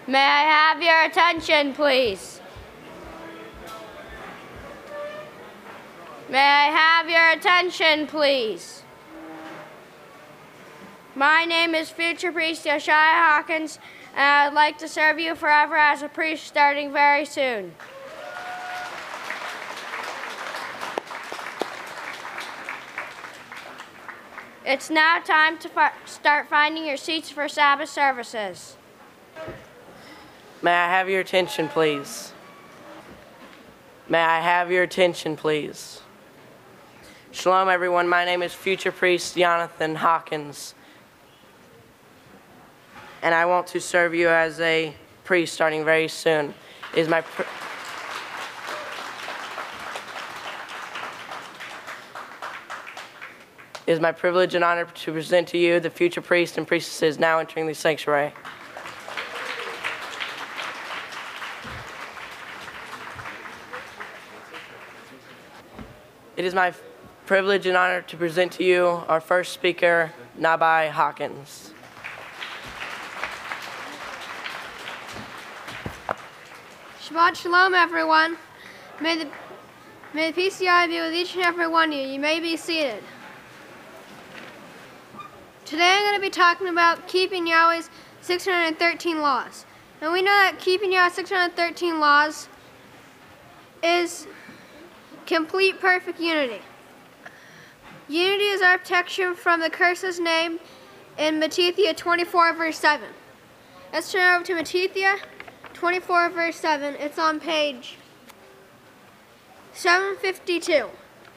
May I have your attention, please? May I have your attention, please? My name is future priest Josiah Hawkins, and I'd like to serve you forever as a priest starting very soon. It's now time to start finding your seats for Sabbath services. May I have your attention, please? May I have your attention, please? Shalom, everyone. My name is future priest Jonathan Hawkins, and I want to serve you as a priest starting very soon. It is my privilege and honor to present to you the future priest and priestesses now entering the sanctuary. It is my privilege and honor to present to you our first speaker, Nabai Hawkins. Shabbat Shalom, everyone. May the peace of Yahweh be with each and every one of you. You may be seated. Today I'm going to be talking about keeping Yahweh's 613 laws. And we know that keeping Yahweh's 613 laws is complete perfect unity. Unity is our protection from the curses named in Matthew 24 verse 7. Let's turn over to Matthew 24 verse 7. It's on page 752.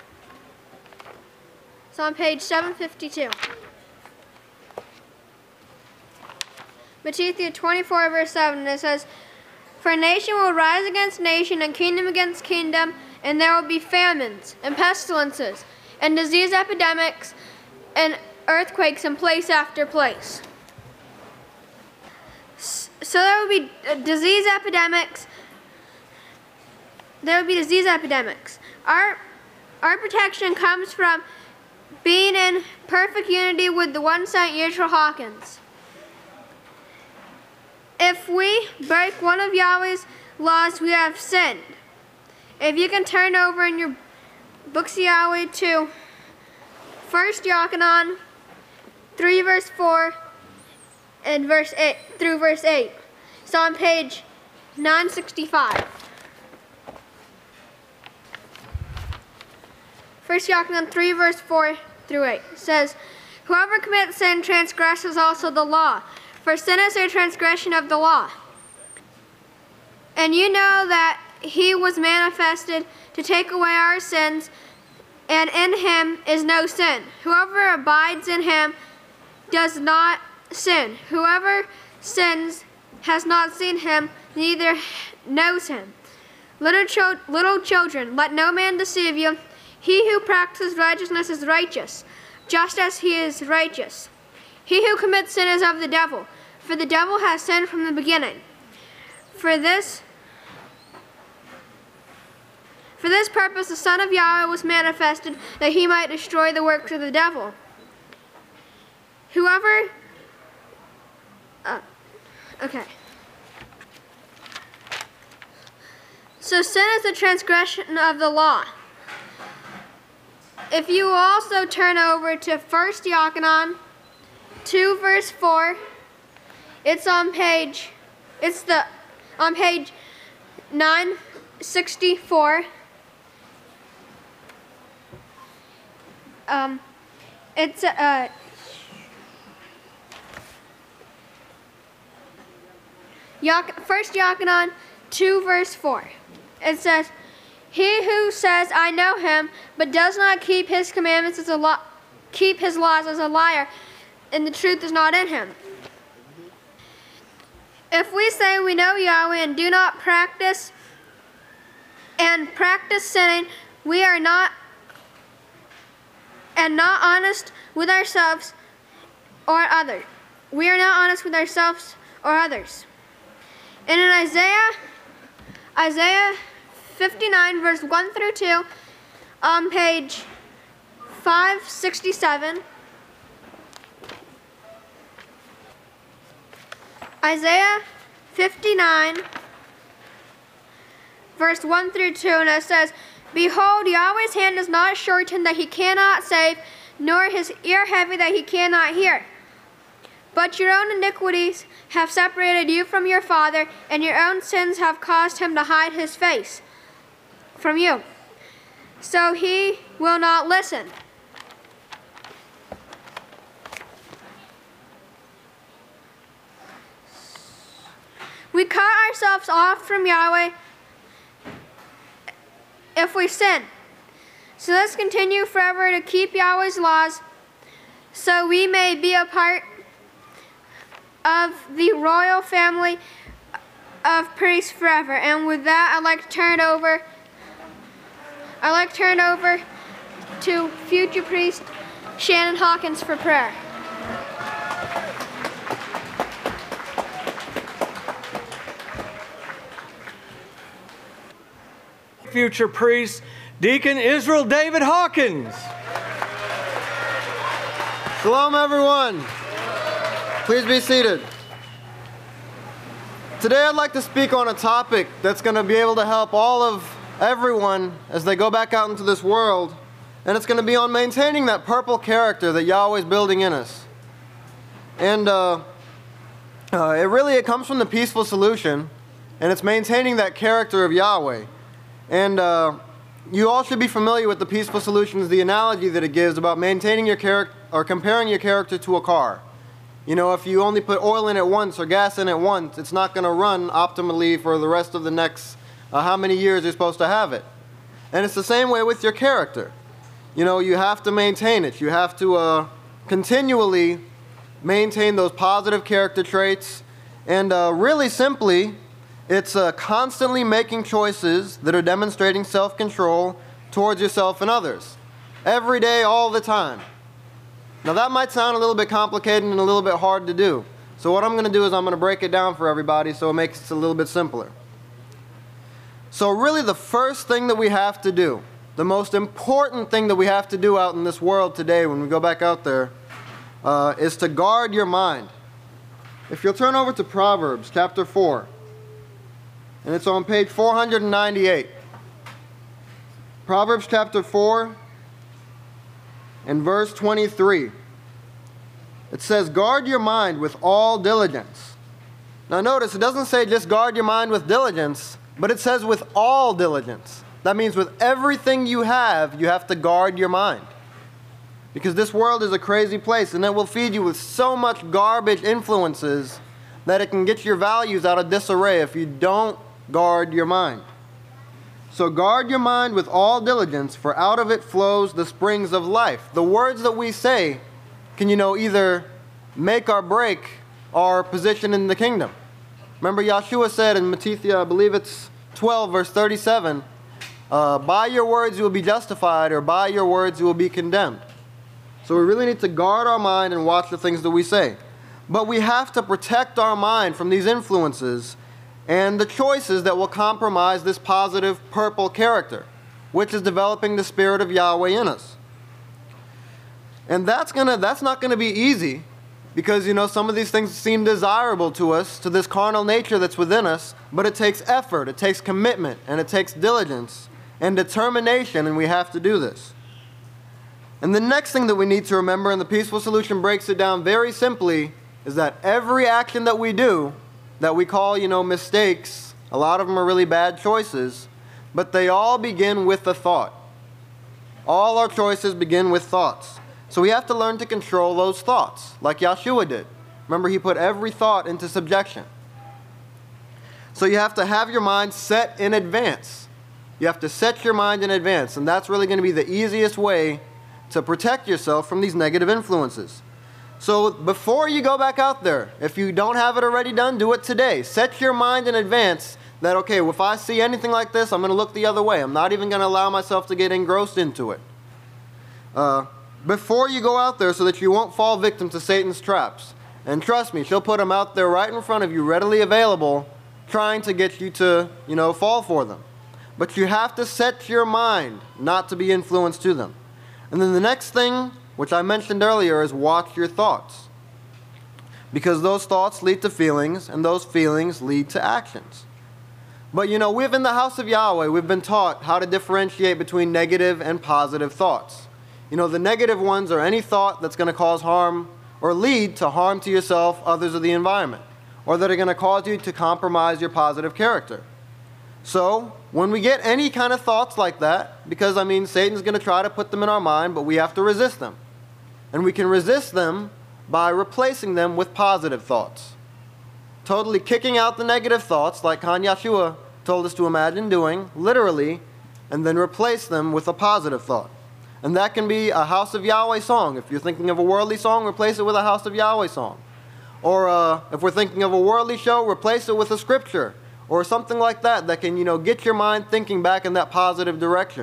It's on page 752. Matthew 24 verse 7. It says, "For nation will rise against nation and kingdom against kingdom, and there will be famines and pestilences and disease epidemics and earthquakes in place after place." So there will be disease epidemics. There will be disease epidemics. Our protection comes from being in perfect unity with the one Saint Yisrael Hawkins. If we break one of Yahweh's laws, we have sinned. If you can turn over in your books of Yahweh to 1 Yochanan 3 verse 4 and verse 8 through verse 8. It's on page 965. 1 Yochanan 3 verse 4 through 8 says, "Whoever commits sin transgresses also the law, for sin is a transgression of the law. And you know that he was manifested to take away our sins, and in him is no sin. Whoever abides in him does not sin. Whoever sins has not seen him, neither knows him. Little children, let no man deceive you. He who practices righteousness is righteous, just as he is righteous. He who commits sin is of the devil, for the devil has sinned from the beginning. For this purpose the Son of Yahweh was manifested, that he might destroy the works of the devil. So sin is a transgression of the law. If you also turn over to 1 Yochanan 2 verse 4, it's on page 964. It's 1 Yochanan 2 verse 4. It says, "He who says, 'I know him,' but does not keep his commandments keep his laws is a liar, and the truth is not in him." If we say we know Yahweh and do not practice sinning, we are not honest with ourselves or others. We are not honest with ourselves or others. And in Isaiah 59 verse 1 through 2, on page 567, Isaiah 59, verse 1 through 2, and it says, Behold, Yahweh's hand is not shortened that he cannot save, nor his ear heavy that he cannot hear. But your own iniquities have separated you from your Father, and your own sins have caused him to hide his face from you. So he will not listen. We cut ourselves off from Yahweh if we sin. So let's continue forever to keep Yahweh's laws so we may be a part of the royal family of priests forever. And with that, I'd like to turn it over to future priest Shannon Hawkins for prayer. Future priest, Deacon Israel David Hawkins. Shalom, everyone. Please be seated. Today I'd like to speak on a topic that's going to be able to help everyone as they go back out into this world, and it's going to be on maintaining that purple character that Yahweh's building in us. And it comes from the peaceful solution, and it's maintaining that character of Yahweh. And you all should be familiar with the peaceful solutions, the analogy that it gives about maintaining your character or comparing your character to a car. You know, if you only put oil in it once or gas in it once, it's not going to run optimally for the rest of the next how many years you're supposed to have it. And it's the same way with your character. You know, you have to maintain it. You have to continually maintain those positive character traits. And really simply, it's constantly making choices that are demonstrating self-control towards yourself and others. Every day, all the time. Now that might sound a little bit complicated and a little bit hard to do. So what I'm going to do is I'm going to break it down for everybody so it makes it a little bit simpler. So really the first thing that we have to do, the most important thing that we have to do out in this world today when we go back out there, is to guard your mind. If you'll turn over to Proverbs chapter 4, and it's on page 498. Proverbs chapter 4 and verse 23. It says, guard your mind with all diligence. Now notice, it doesn't say just guard your mind with diligence, but it says with all diligence. That means with everything you have to guard your mind. Because this world is a crazy place, and it will feed you with so much garbage influences that it can get your values out of disarray if you don't guard your mind. So guard your mind with all diligence, for out of it flows the springs of life. The words that we say can, either make or break our position in the kingdom. Remember Yahshua said in Matthew, I believe it's 12, verse 37, by your words you will be justified, or by your words you will be condemned. So we really need to guard our mind and watch the things that we say. But we have to protect our mind from these influences and the choices that will compromise this positive purple character, which is developing the Spirit of Yahweh in us. And that's not going to be easy, because, some of these things seem desirable to us, to this carnal nature that's within us, but it takes effort, it takes commitment, and it takes diligence and determination, and we have to do this. And the next thing that we need to remember, and the peaceful solution breaks it down very simply, is that every action that we do, that we call, mistakes, a lot of them are really bad choices, but they all begin with a thought. All our choices begin with thoughts. So we have to learn to control those thoughts, like Yahshua did. Remember, he put every thought into subjection. So you have to have your mind set in advance. You have to set your mind in advance, and that's really going to be the easiest way to protect yourself from these negative influences. So before you go back out there, if you don't have it already done, do it today. Set your mind in advance that, okay, if I see anything like this, I'm going to look the other way. I'm not even going to allow myself to get engrossed into it. Before you go out there, so that you won't fall victim to Satan's traps. And trust me, she'll put them out there right in front of you, readily available, trying to get you to, fall for them. But you have to set your mind not to be influenced to them. And then the next thing, which I mentioned earlier, is watch your thoughts. because those thoughts lead to feelings, and those feelings lead to actions. But we've in the house of Yahweh, we've been taught how to differentiate between negative and positive thoughts. The negative ones are any thought that's going to cause harm or lead to harm to yourself, others, or the environment, or that are going to cause you to compromise your positive character. So, when we get any kind of thoughts like that, because Satan's going to try to put them in our mind, but we have to resist them. And we can resist them by replacing them with positive thoughts. Totally kicking out the negative thoughts, like Khan Yeshua told us to imagine doing, literally, and then replace them with a positive thought. And that can be a House of Yahweh song. If you're thinking of a worldly song, replace it with a House of Yahweh song. Or if we're thinking of a worldly show, replace it with a scripture. Or something like that that can, get your mind thinking back in that positive direction.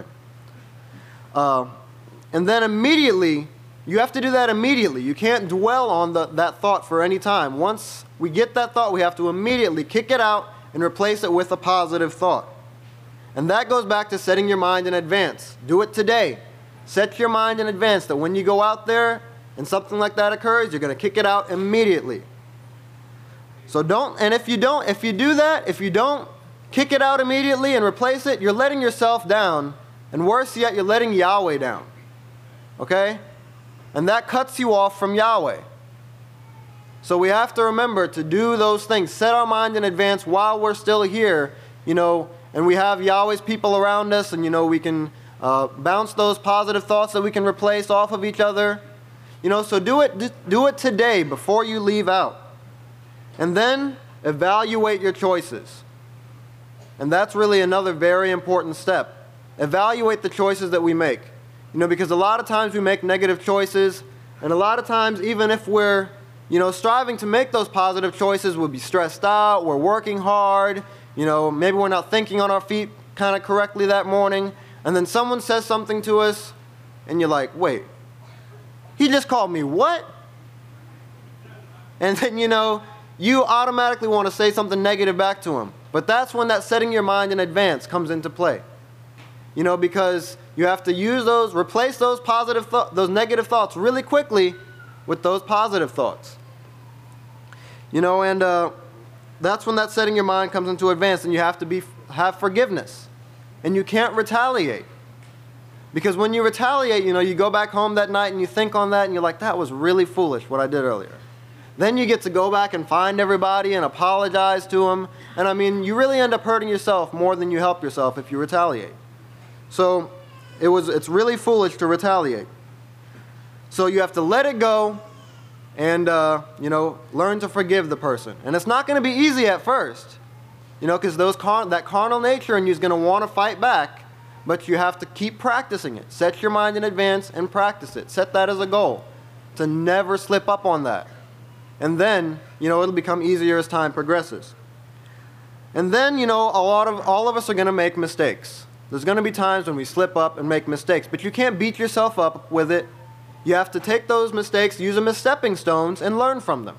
And then immediately, you have to do that immediately. You can't dwell on that thought for any time. Once we get that thought, we have to immediately kick it out and replace it with a positive thought. And that goes back to setting your mind in advance. Do it today. Set your mind in advance that when you go out there and something like that occurs, you're going to kick it out immediately. So if you do that, if you don't kick it out immediately and replace it, you're letting yourself down. And worse yet, you're letting Yahweh down. Okay? And that cuts you off from Yahweh. So we have to remember to do those things. Set our mind in advance while we're still here, and we have Yahweh's people around us, and, we can bounce those positive thoughts that we can replace off of each other. So do it today before you leave out. And then evaluate your choices. And that's really another very important step. Evaluate the choices that we make. Because a lot of times we make negative choices, and a lot of times even if we're, striving to make those positive choices, we'll be stressed out, we're working hard, maybe we're not thinking on our feet kind of correctly that morning, and then someone says something to us, and you're like, wait, he just called me what? And then, you automatically want to say something negative back to him. But that's when that setting your mind in advance comes into play. Because you have to replace those those negative thoughts really quickly with those positive thoughts. And that's when that setting your mind comes into advance, and you have to have forgiveness. And you can't retaliate. Because when you retaliate, you go back home that night and you think on that and you're like, that was really foolish what I did earlier. Then you get to go back and find everybody and apologize to them. And you really end up hurting yourself more than you help yourself if you retaliate. So it's really foolish to retaliate. So you have to let it go and, learn to forgive the person. And it's not going to be easy at first, because that carnal nature in you is going to want to fight back, but you have to keep practicing it. Set your mind in advance and practice it. Set that as a goal, to never slip up on that. And then, it'll become easier as time progresses. And then, all of us are going to make mistakes. There's going to be times when we slip up and make mistakes, but you can't beat yourself up with it. You have to take those mistakes, use them as stepping stones, and learn from them.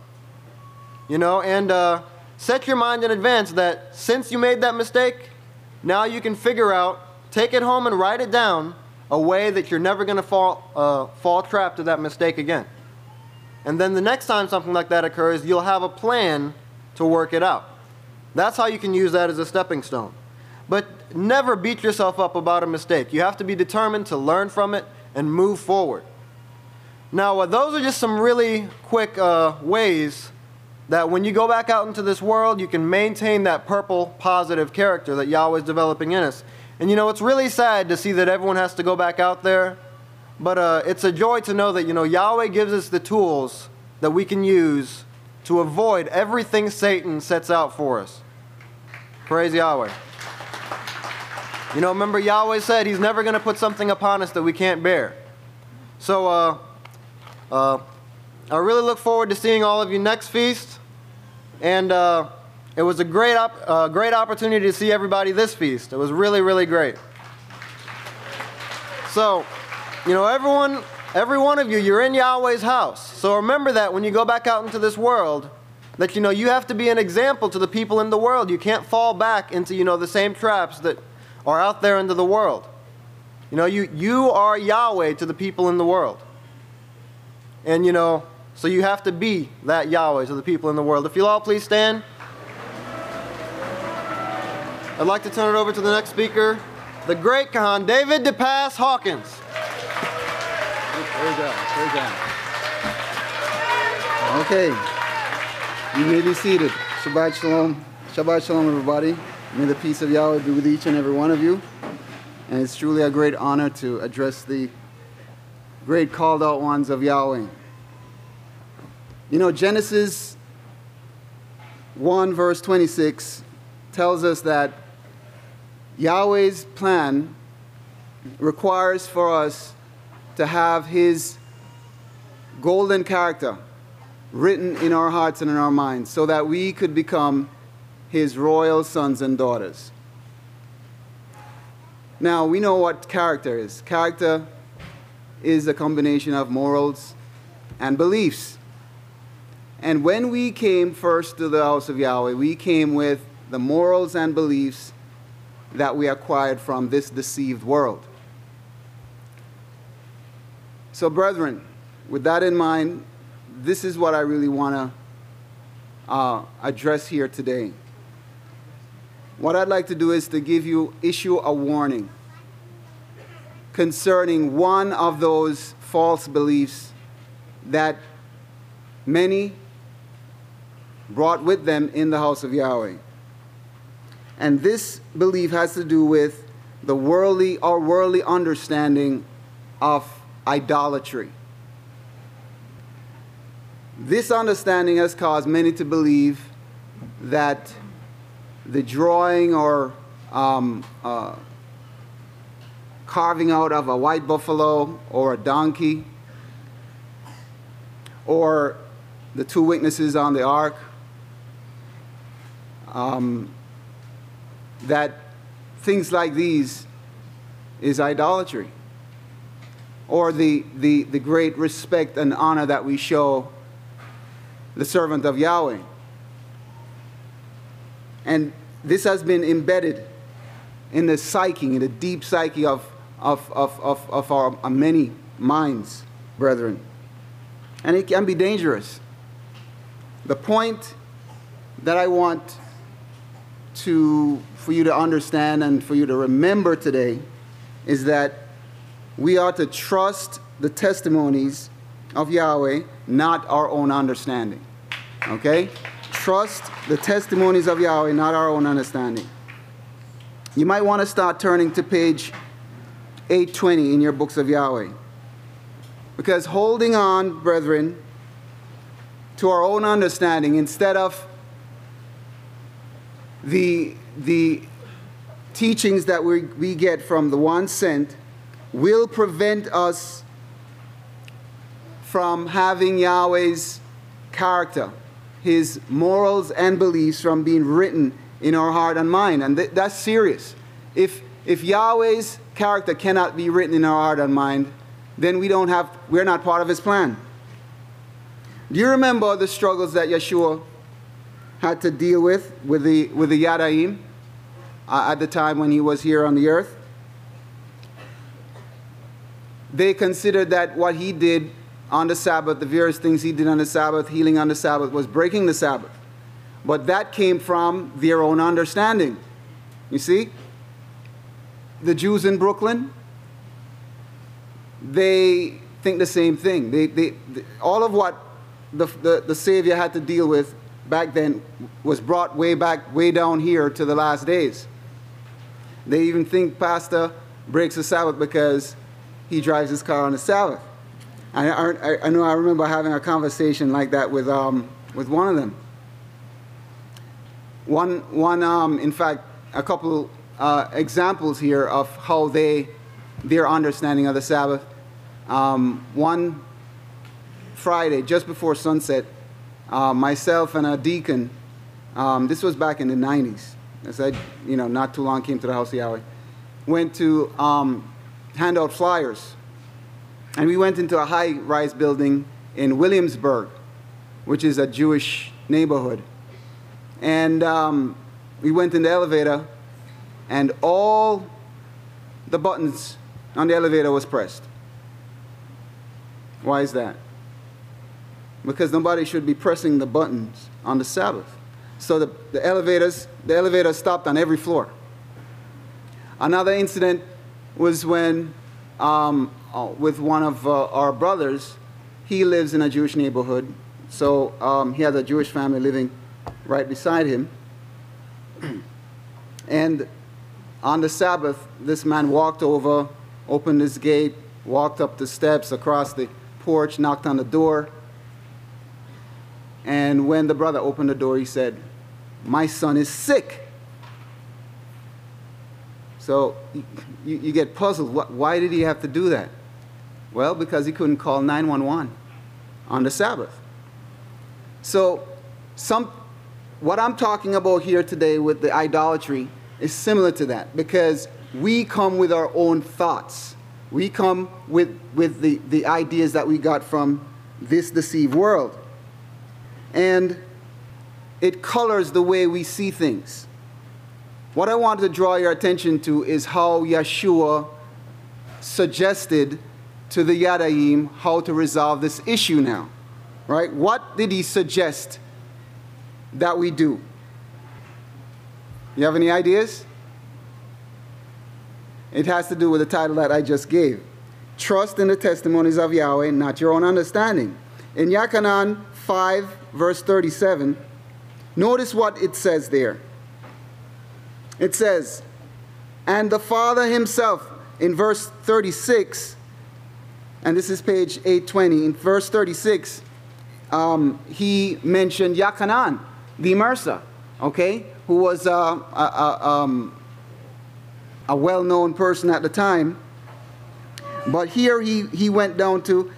And set your mind in advance that since you made that mistake, now you can figure out, take it home and write it down, a way that you're never going to fall trap to that mistake again. And then the next time something like that occurs, you'll have a plan to work it out. That's how you can use that as a stepping stone. But never beat yourself up about a mistake. You have to be determined to learn from it and move forward. Now, those are just some really quick ways that when you go back out into this world, you can maintain that purple positive character that Yahweh is developing in us. And it's really sad to see that everyone has to go back out there. But it's a joy to know that, Yahweh gives us the tools that we can use to avoid everything Satan sets out for us. Praise Yahweh. Remember Yahweh said He's never going to put something upon us that we can't bear. So I really look forward to seeing all of you next feast. And it was a great opportunity to see everybody this feast. It was really, really great. So, every one of you, you're in Yahweh's house. So remember that when you go back out into this world, that, you have to be an example to the people in the world. You can't fall back into, the same traps that are out there into the world. You are Yahweh to the people in the world. And, So you have to be that Yahweh to the people in the world. If you'll all please stand. I'd like to turn it over to the next speaker, the great Kahan David DePass Hawkins. Okay, you may be seated. Shabbat Shalom. Shabbat Shalom, everybody. May the peace of Yahweh be with each and every one of you. And it's truly a great honor to address the great called out ones of Yahweh. You know, Genesis 1 verse 26 tells us that Yahweh's plan requires for us to have His golden character written in our hearts and in our minds so that we could become His royal sons and daughters. Now, we know what character is. Character is a combination of morals and beliefs. And when we came first to the house of Yahweh, we came with the morals and beliefs that we acquired from this deceived world. So, brethren, with that in mind, this is what I really want to address here today. What I'd like to do is to issue a warning concerning one of those false beliefs that many brought with them in the house of Yahweh. And this belief has to do with the worldly understanding of idolatry. This understanding has caused many to believe that the drawing or carving out of a white buffalo or a donkey, or the two witnesses on the ark, that things like these is idolatry, or the great respect and honor that we show the servant of Yahweh. And this has been embedded in the psyche, in the deep psyche of our many minds, brethren. And it can be dangerous. The point that I want for you to understand and for you to remember today is that we are to trust the testimonies of Yahweh, not our own understanding. Okay? Trust the testimonies of Yahweh, not our own understanding. You might want to start turning to page 820 in your books of Yahweh. Because holding on, brethren, to our own understanding instead of the teachings that we get from the one sent will prevent us from having Yahweh's character, His morals and beliefs from being written in our heart and mind. And that's serious. If Yahweh's character cannot be written in our heart and mind, then we're not part of His plan. Do you remember the struggles that Yeshua had to deal with the Yadaim at the time when He was here on the earth? They considered that what He did on the Sabbath, the various things He did on the Sabbath, healing on the Sabbath, was breaking the Sabbath. But that came from their own understanding. You see? The Jews in Brooklyn, they think the same thing. All of what the Savior had to deal with back then was brought way down here to the last days. They even think Pastor breaks the Sabbath because he drives his car on the Sabbath. I know I remember having a conversation like that with one of them. In fact, a couple examples here of how their understanding of the Sabbath. One Friday, just before sunset, myself and a deacon, this was back in the 90s. I said, not too long, came to the house of Yahweh, went to hand out flyers. And we went into a high-rise building in Williamsburg, which is a Jewish neighborhood. And we went in the elevator, and all the buttons on the elevator was pressed. Why is that? because nobody should be pressing the buttons on the Sabbath. So the elevator stopped on every floor. Another incident was when, with one of our brothers, he lives in a Jewish neighborhood, so he has a Jewish family living right beside him. And on the Sabbath, this man walked over, opened his gate, walked up the steps, across the porch, knocked on the door. And when the brother opened the door, he said, "My son is sick." So you get puzzled. Why did he have to do that? Well, because he couldn't call 911 on the Sabbath. So what I'm talking about here today with the idolatry is similar to that, because we come with our own thoughts. We come with the ideas that we got from this deceived world. And it colors the way we see things. What I want to draw your attention to is how Yeshua suggested to the Yadayim how to resolve this issue now. Right? What did he suggest that we do? You have any ideas? It has to do with the title that I just gave. Trust in the testimonies of Yahweh, not your own understanding. In Yachanan 5, verse 37, notice what it says there. It says, "And the Father himself," in verse 36, and this is page 820, in verse 36, he mentioned Yachanan, the immerser, okay, who was a well-known person at the time. But here he went down to,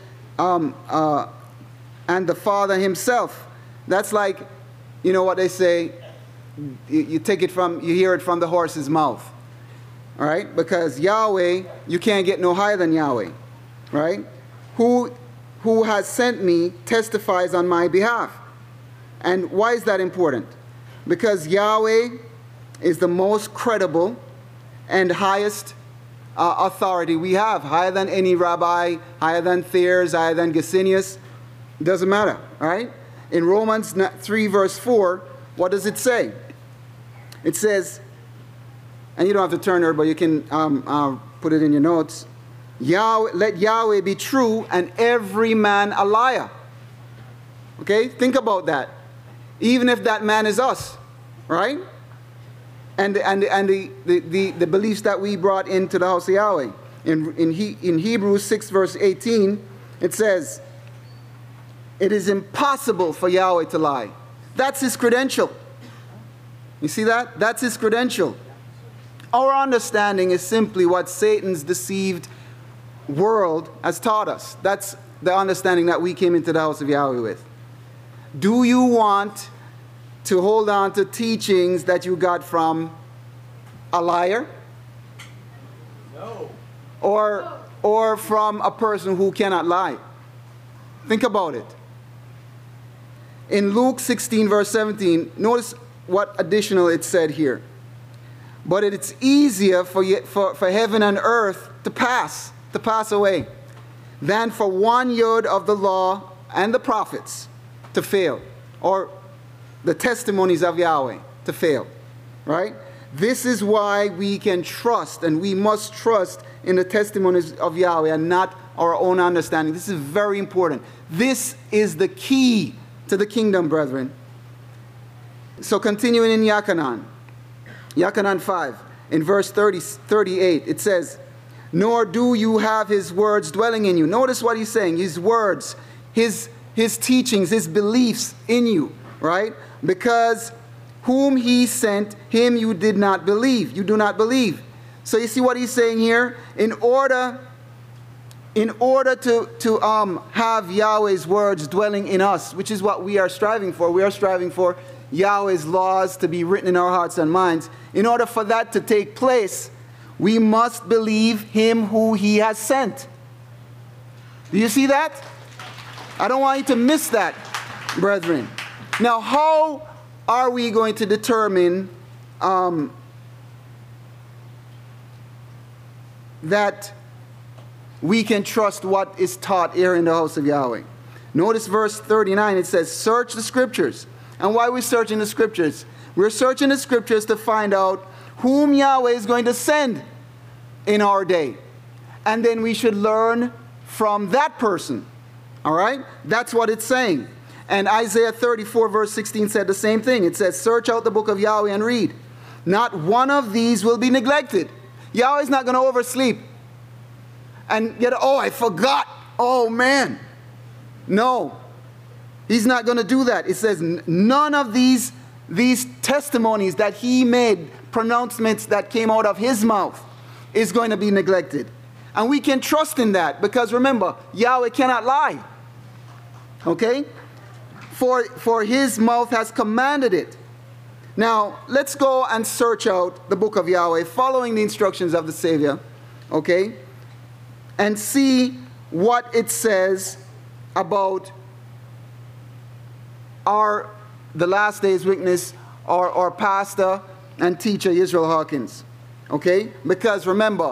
and the Father himself. That's like, you know what they say, you hear it from the horse's mouth. All right? Because Yahweh, you can't get no higher than Yahweh. Right? Who has sent me testifies on my behalf. And why is that important? Because Yahweh is the most credible and highest authority we have, higher than any rabbi, higher than Thayers, higher than Gesenius. It doesn't matter, all right? In Romans 3, verse 4, what does it say? It says, and you don't have to turn there, but you can put it in your notes. Let Yahweh be true and every man a liar. Okay, think about that. Even if that man is us, right? And the beliefs that we brought into the house of Yahweh. In Hebrews 6, verse 18, it says, "It is impossible for Yahweh to lie." That's his credential. You see that? That's his credential. Our understanding is simply what Satan's deceived world has taught us. That's the understanding that we came into the house of Yahweh with. Do you want to hold on to teachings that you got from a liar? No. Or from a person who cannot lie? Think about it. In Luke 16, verse 17, notice what additional it said here. "But it's easier for heaven and earth to pass away, than for one yod of the law and the prophets to fail," or the testimonies of Yahweh to fail, right? This is why we can trust, and we must trust in the testimonies of Yahweh and not our own understanding. This is very important. This is the key to the kingdom, brethren. So continuing in Yachanan 5, in verse 38, it says, "Nor do you have his words dwelling in you." Notice what he's saying, his words, his teachings, his beliefs in you, right? "Because whom he sent, him you did not believe." You do not believe. So you see what he's saying here? In order to have Yahweh's words dwelling in us, which is what we are striving for. We are striving for Yahweh's laws to be written in our hearts and minds. In order for that to take place, we must believe him who he has sent. Do you see that? I don't want you to miss that, brethren. Now, how are we going to determine that we can trust what is taught here in the house of Yahweh? Notice verse 39, it says, search the scriptures. And why are we searching the scriptures? We're searching the scriptures to find out whom Yahweh is going to send in our day. And then we should learn from that person. All right? That's what it's saying. And Isaiah 34 verse 16 said the same thing. It says, search out the book of Yahweh and read. Not one of these will be neglected. Yahweh's not going to oversleep. And yet, oh, I forgot. Oh, man. No. He's not going to do that. It says none of these testimonies that he made, pronouncements that came out of his mouth, is going to be neglected. And we can trust in that because remember, Yahweh cannot lie. Okay? For his mouth has commanded it. Now, let's go and search out the book of Yahweh, following the instructions of the Savior, okay? And see what it says about the last day's witness, our pastor and teacher, Israel Hawkins, okay? Because remember,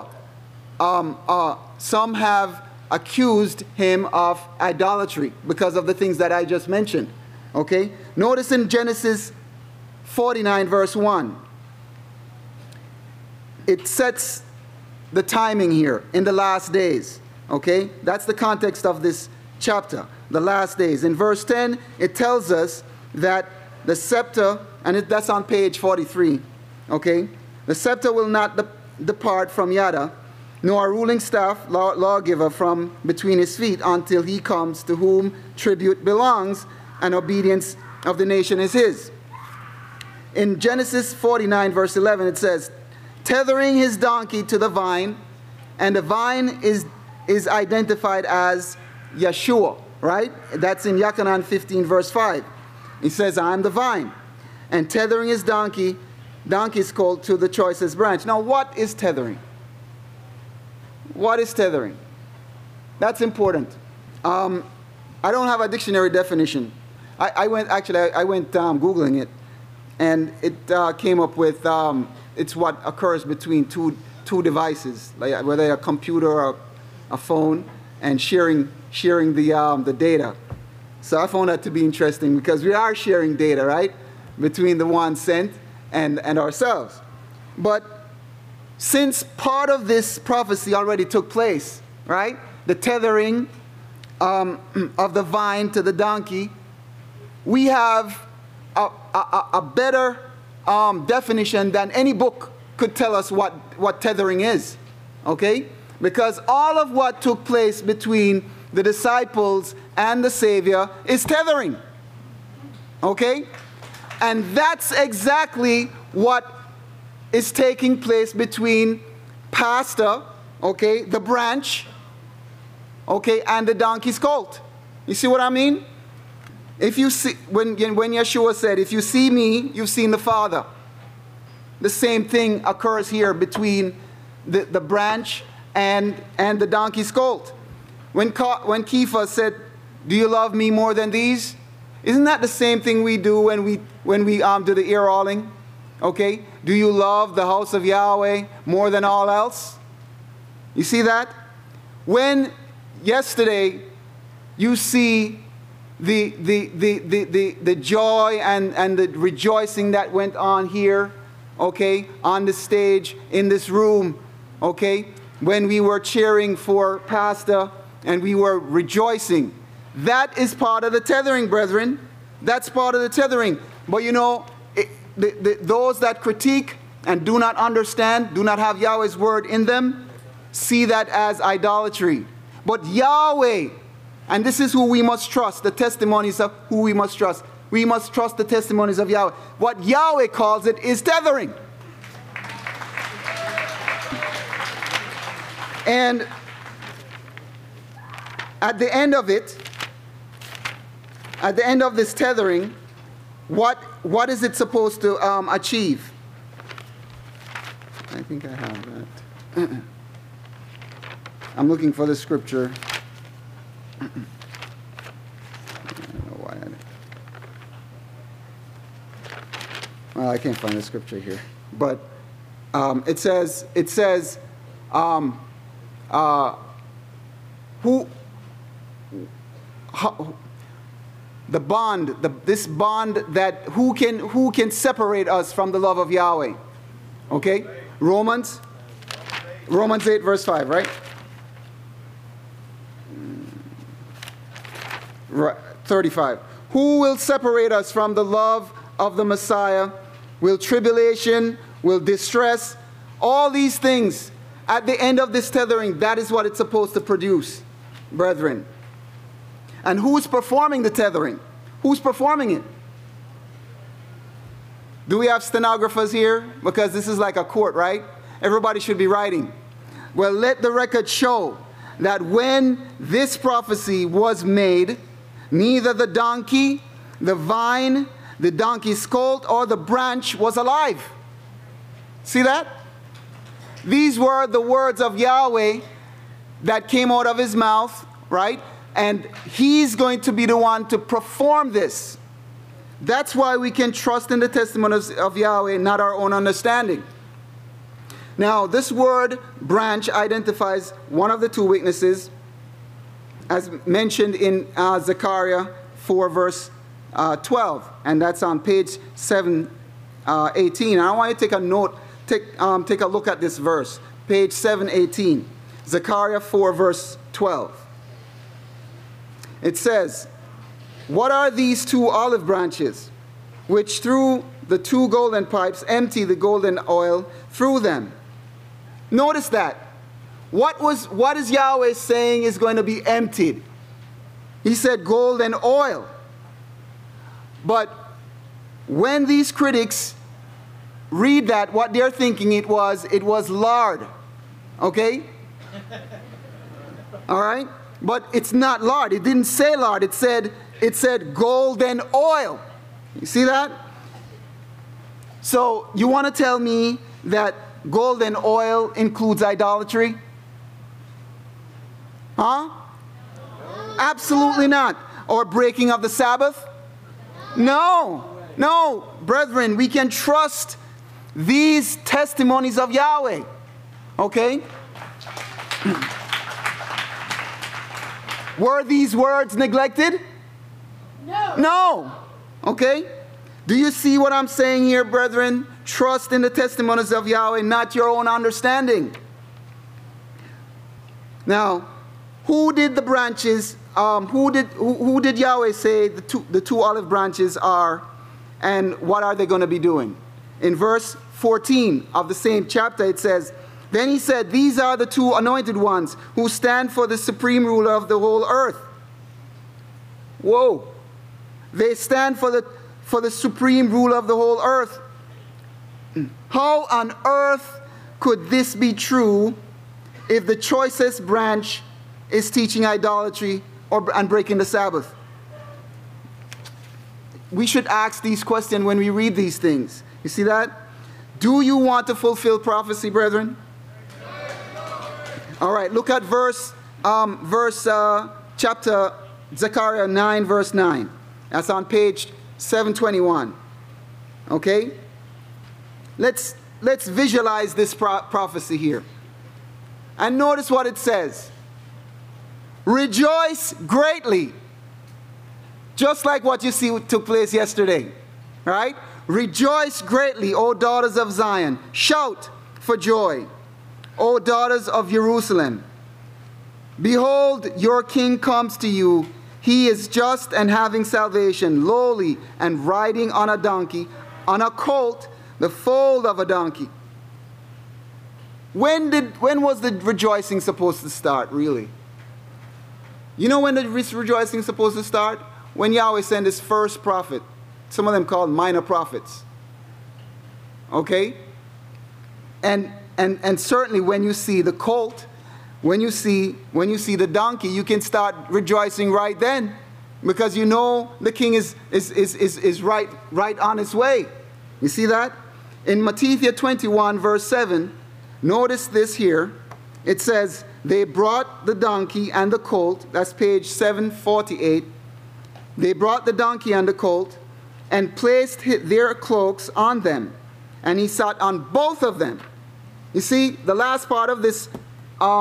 some have accused him of idolatry because of the things that I just mentioned, okay? Notice in Genesis 49 verse 1, it sets the timing here in the last days, okay? That's the context of this chapter, the last days. In verse 10, it tells us that the scepter, and that's on page 43, okay? The scepter will not depart from Yada, nor a ruling staff, lawgiver, from between his feet until he comes to whom tribute belongs and obedience of the nation is his. In Genesis 49 verse 11 it says, tethering his donkey to the vine, and the vine is identified as Yeshua, right? That's in Yachanan 15 verse 5. He says, I am the vine. And tethering his donkey is called to the choicest branch. Now what is tethering? What is tethering? That's important. I don't have a dictionary definition. I went Googling it, and it came up with, it's what occurs between two devices, like whether a computer or a phone, and sharing the data. So I found that to be interesting because we are sharing data, right, between the one sent and ourselves. But since part of this prophecy already took place, right, the tethering of the vine to the donkey, we have a better definition than any book could tell us what tethering is, okay? Because all of what took place between the disciples and the Savior is tethering, okay? And that's exactly what is taking place between pastor, okay, the branch, okay, and the donkey's colt. You see what I mean? If you see, when Yeshua said, if you see me, you've seen the Father. The same thing occurs here between the branch and the donkey's colt. When Kepha said, do you love me more than these? Isn't that the same thing we do when we do the ear rolling? Okay? Do you love the house of Yahweh more than all else? You see that? When yesterday you see the joy and the rejoicing that went on here, okay, on the stage, in this room, okay, when we were cheering for Pastor and we were rejoicing, that is part of the tethering, brethren. That's part of the tethering. But you know, those that critique and do not understand, do not have Yahweh's word in them, see that as idolatry. But Yahweh, and this is who we must trust, the testimonies of who we must trust. We must trust the testimonies of Yahweh. What Yahweh calls it is tethering. And at the end of it, at the end of this tethering, what is it supposed to achieve? I think I have that. I'm looking for the scripture. I don't know why well, I can't find the scripture here. But it says, the bond, this bond that who can separate us from the love of Yahweh? Okay? Romans 8 verse 5, right? Right, 35. Who will separate us from the love of the Messiah? Will tribulation, will distress, all these things at the end of this tethering, that is what it's supposed to produce, brethren. And who's performing the tethering? Who's performing it? Do we have stenographers here? Because this is like a court, right? Everybody should be writing. Well, let the record show that when this prophecy was made, neither the donkey, the vine, the donkey's colt, or the branch was alive. See that? These were the words of Yahweh that came out of his mouth, right? And he's going to be the one to perform this. That's why we can trust in the testimonies of Yahweh, not our own understanding. Now, this word branch identifies one of the two witnesses, as mentioned in Zechariah 4 verse 12, and that's on page 718. I want you to take a note, take a look at this verse, page 718, Zechariah 4 verse 12. It says, "What are these two olive branches, which through the two golden pipes empty the golden oil through them?" Notice that. What is Yahweh saying is going to be emptied? He said gold and oil. But when these critics read that, what they're thinking it was lard. Okay? All right? But it's not lard. It didn't say lard. It said gold and oil. You see that? So you want to tell me that gold and oil includes idolatry? Huh? Absolutely not. Or breaking of the Sabbath? No. No, brethren, we can trust these testimonies of Yahweh. Okay? Were these words neglected? No. No. Okay? Do you see what I'm saying here, brethren? Trust in the testimonies of Yahweh, not your own understanding. Now, who did the branches, who did Yahweh say the two olive branches are, and what are they going to be doing? In verse 14 of the same chapter, it says, "Then he said, these are the two anointed ones who stand for the supreme ruler of the whole earth." Whoa. They stand for the supreme ruler of the whole earth. How on earth could this be true if the choicest branch is teaching idolatry and breaking the Sabbath? We should ask these questions when we read these things. You see that? Do you want to fulfill prophecy, brethren? All right, look at chapter Zechariah 9, verse 9. That's on page 721. Okay? Let's visualize this prophecy here. And notice what it says. Rejoice greatly. Just like what you see took place yesterday. Right? Rejoice greatly, O daughters of Zion. Shout for joy, O daughters of Jerusalem. Behold, your king comes to you. He is just and having salvation, lowly and riding on a donkey, on a colt, the foal of a donkey. When was the rejoicing supposed to start, really? You know when the rejoicing is supposed to start? When Yahweh sent his first prophet. Some of them called minor prophets. Okay? And certainly when you see the colt, when you see the donkey, you can start rejoicing right then, because you know the king is right on his way. You see that? In Matthew 21 verse 7, notice this here. It says, they brought the donkey and the colt. That's page 748. They brought the donkey and the colt and placed their cloaks on them, and he sat on both of them. You see, the last part of this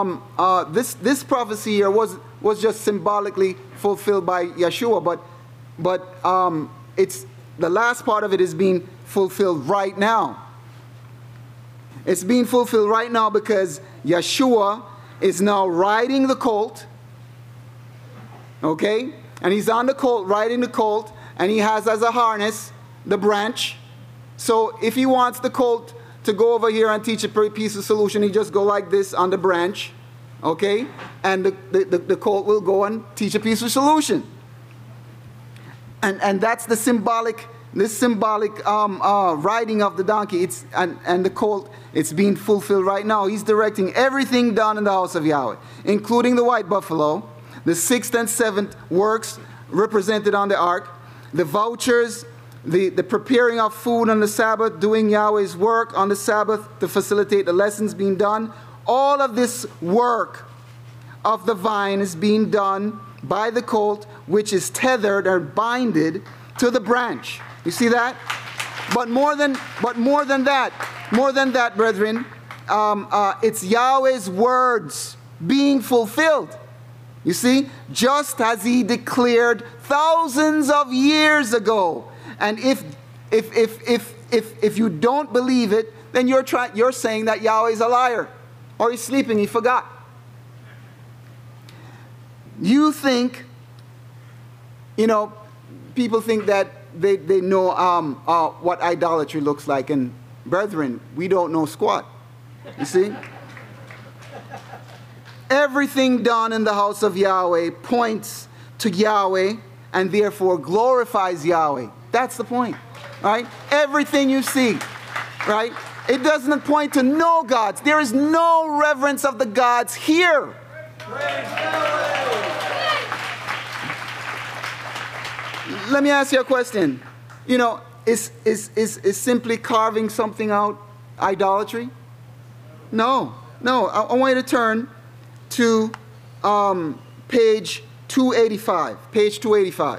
this prophecy here was just symbolically fulfilled by Yeshua, but but it's the last part of it is being fulfilled right now. It's being fulfilled right now because Yeshua is now riding the colt, okay? And he's on the colt, riding the colt, and he has as a harness the branch. So if he wants the colt to go over here and teach a piece of solution, he just go like this on the branch, okay? And the colt will go and teach a piece of solution. And that's the symbolic, riding of the donkey. And the colt, it's being fulfilled right now. He's directing everything done in the house of Yahweh, including the white buffalo, the 6th and 7th works represented on the ark, the vouchers, the preparing of food on the Sabbath, doing Yahweh's work on the Sabbath to facilitate the lessons being done. All of this work of the vine is being done by the colt, which is tethered or binded to the branch. You see that? But more than that, brethren, it's Yahweh's words being fulfilled. You see, just as he declared thousands of years ago. And if you don't believe it, then you're saying that Yahweh is a liar, or he's sleeping, he forgot. You think, people think that they know what idolatry looks like, and brethren, we don't know squat. You see? Everything done in the house of Yahweh points to Yahweh and therefore glorifies Yahweh. That's the point, right? Everything you see, right? It doesn't point to no gods. There is no reverence of the gods here. Let me ask you a question. Is simply carving something out idolatry? No. I want you to turn to page 285. Page 285.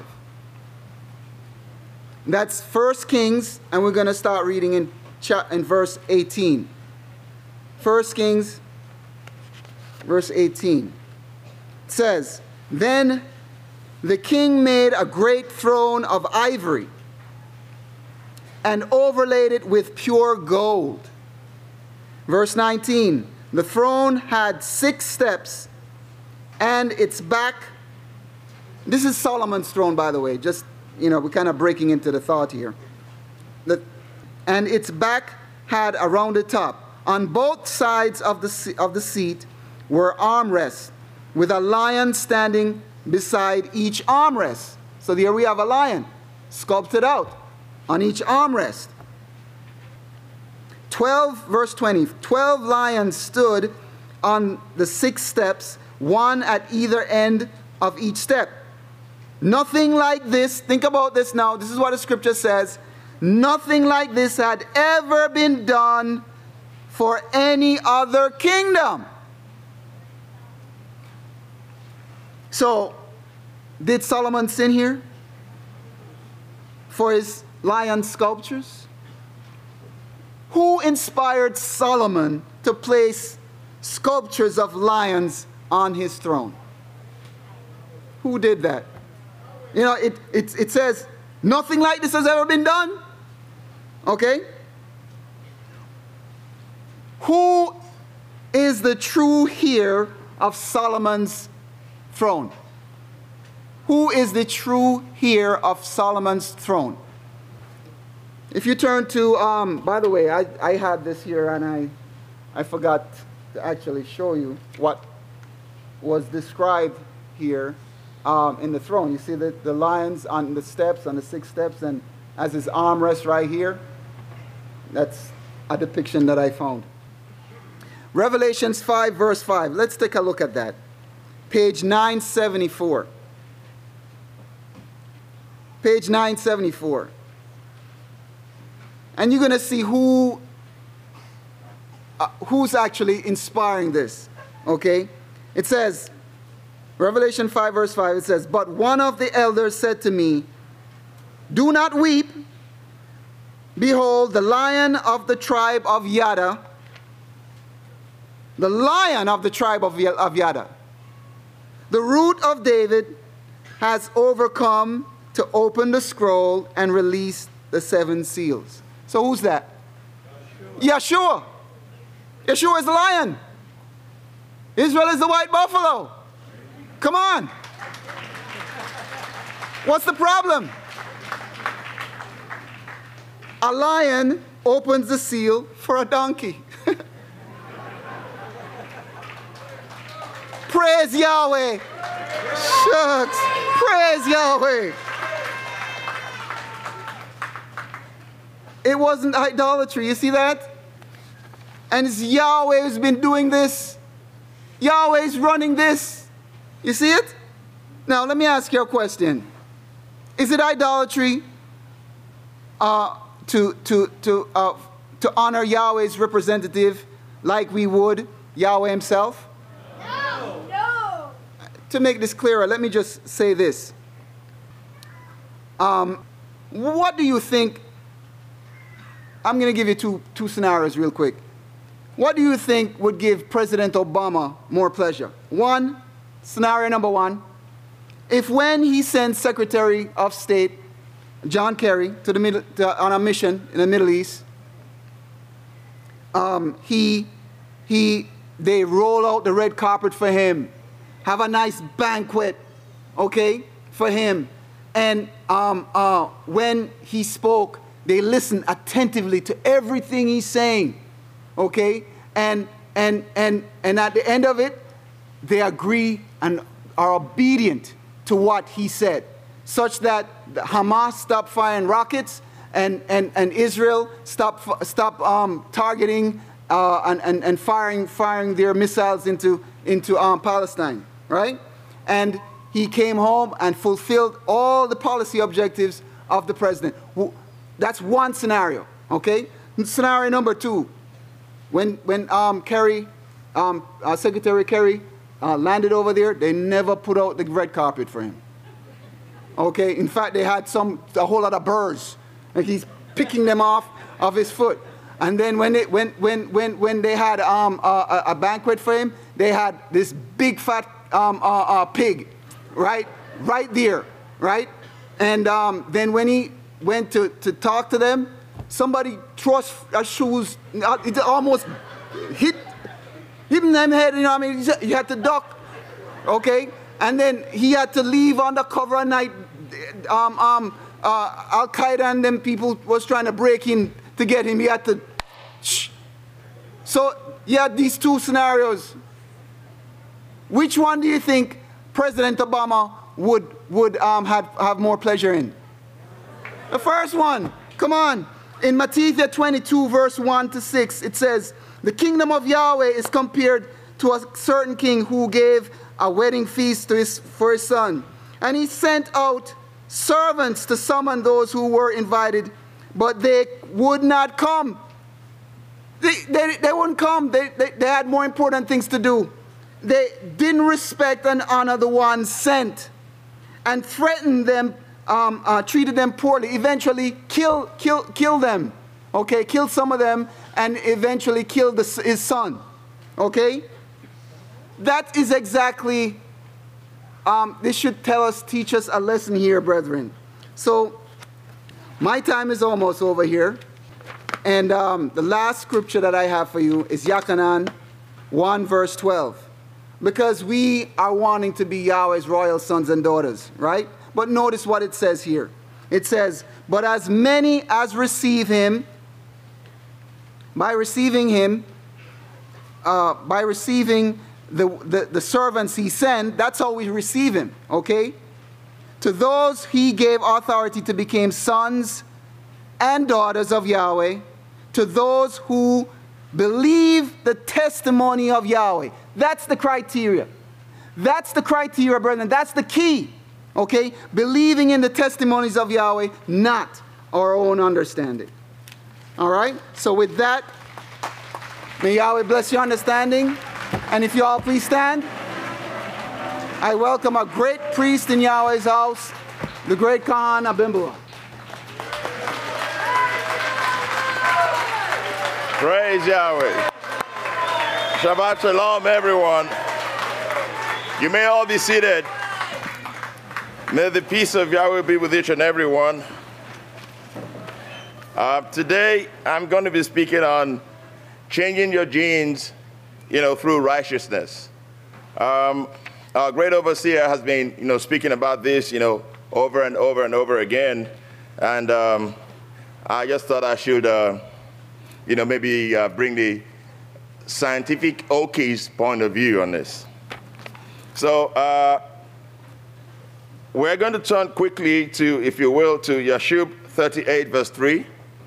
That's 1 Kings, and we're going to start reading in verse 18. 1 Kings, verse 18. It says, "Then the king made a great throne of ivory and overlaid it with pure gold." Verse 19, "The throne had 6 steps, and its back," this is Solomon's throne, by the way, just, we're kind of breaking into the thought here. "And its back had a rounded top. On both sides of the seat were armrests, with a lion standing beside each armrest." So there we have a lion sculpted out on each armrest. 12, verse 20, 12 lions stood on the 6 steps, one at either end of each step. Nothing like this, think about this now, this is what the scripture says, nothing like this had ever been done for any other kingdom. So, did Solomon sin here for his lion sculptures? Who inspired Solomon to place sculptures of lions on his throne? Who did that? It says, nothing like this has ever been done. Okay? Who is the true heir of Solomon's throne? Who is the true heir of Solomon's throne? If you turn to, by the way, I had this here and I forgot to actually show you what was described here in the throne. You see the lions on the steps, on the 6 steps, and as his armrest right here. That's a depiction that I found. Revelations 5, verse 5. Let's take a look at that. Page 974. Page 974. And you're going to see who's actually inspiring this. Okay? It says, Revelation 5, verse 5, it says, "But one of the elders said to me, 'Do not weep. Behold, the Lion of the tribe of Judah, the Lion of the tribe of Judah, the root of David, has overcome to open the scroll and release the 7 seals. So who's that? Yeshua. Yeshua is the lion. Israel is the white buffalo. Come on. What's the problem? A lion opens the seal for a donkey. Praise Yahweh. Shucks. Praise Yahweh. It wasn't idolatry. You see that? And it's Yahweh who's been doing this. Yahweh's running this. You see it? Now, let me ask you a question. Is it idolatry to honor Yahweh's representative like we would Yahweh himself? No. To make this clearer, let me just say this. What do you think? I'm going to give you two scenarios real quick. What do you think would give President Obama more pleasure? Scenario number one, if when he sent Secretary of State John Kerry on a mission in the Middle East, they roll out the red carpet for him, have a nice banquet, okay, for him, and when he spoke, they listened attentively to everything he's saying, okay, and at the end of it, they agree and are obedient to what he said, such that Hamas stopped firing rockets and Israel stopped targeting and firing their missiles into Palestine, right? And he came home and fulfilled all the policy objectives of the president. That's one scenario, okay? Scenario number two, when Secretary Kerry landed over there, they never put out the red carpet for him. Okay, in fact, they had a whole lot of birds, and he's picking them off of his foot. And then when they had a banquet for him, they had this big fat pig, right there, right. And then when he went to talk to them, somebody thrust shoes. It almost hit him in the head. You know, I mean, you had to duck, okay. And then he had to leave on the cover of night. Al Qaeda and them people was trying to break in to get him. He had to. So you had these two scenarios. Which one do you think President Obama would have more pleasure in? The first one. Come on. In Matthew 22, verse 1 to 6, it says, "The kingdom of Yahweh is compared to a certain king who gave a wedding feast for his son. And he sent out servants to summon those who were invited, but they would not come." They wouldn't come. They had more important things to do. They didn't respect and honor the ones sent, and threatened them, treated them poorly, eventually kill them, okay? Killed some of them, and eventually killed his son, okay? That is exactly, this should teach us a lesson here, brethren. So, my time is almost over here. And the last scripture that I have for you is Yachanan 1, verse 12. Because we are wanting to be Yahweh's royal sons and daughters, right? But notice what it says here. It says, "But as many as receive him, by receiving the servants he sent," that's how we receive him, okay? "To those he gave authority to become sons and daughters of Yahweh, to those who believe the testimony of Yahweh." That's the criteria. That's the criteria, brethren. That's the key, okay? Believing in the testimonies of Yahweh, not our own understanding. All right? So with that, may Yahweh bless your understanding. And if you all please stand, I welcome a great priest in Yahweh's house, the great Khan Abimelech. Praise Yahweh. Shabbat Shalom, everyone. You may all be seated. May the peace of Yahweh be with each and every one. Today, I'm going to be speaking on changing your genes, through righteousness. Our great overseer has been, speaking about this, over and over and over again. And I just thought I should, maybe bring the scientific Okies point of view on this. So we're going to turn quickly to, if you will, to Yashub 38, verse 3.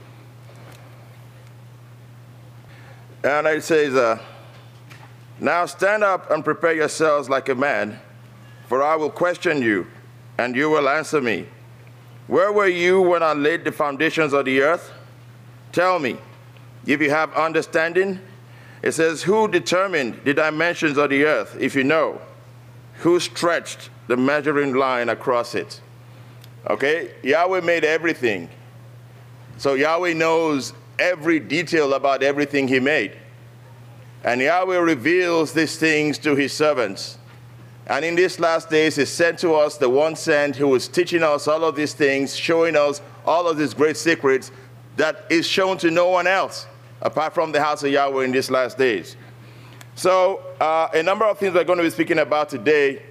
And it says, now stand up and prepare yourselves like a man, for I will question you, and you will answer me. Where were you when I laid the foundations of the earth? Tell me, if you have understanding. It says, who determined the dimensions of the earth, if you know? Who stretched the measuring line across it? Okay, Yahweh made everything. So Yahweh knows every detail about everything he made. And Yahweh reveals these things to his servants. And in these last days, he sent to us the one sent who is teaching us all of these things, showing us all of these great secrets that is shown to no one else apart from the house of Yahweh in these last days. So a number of things we're going to be speaking about today,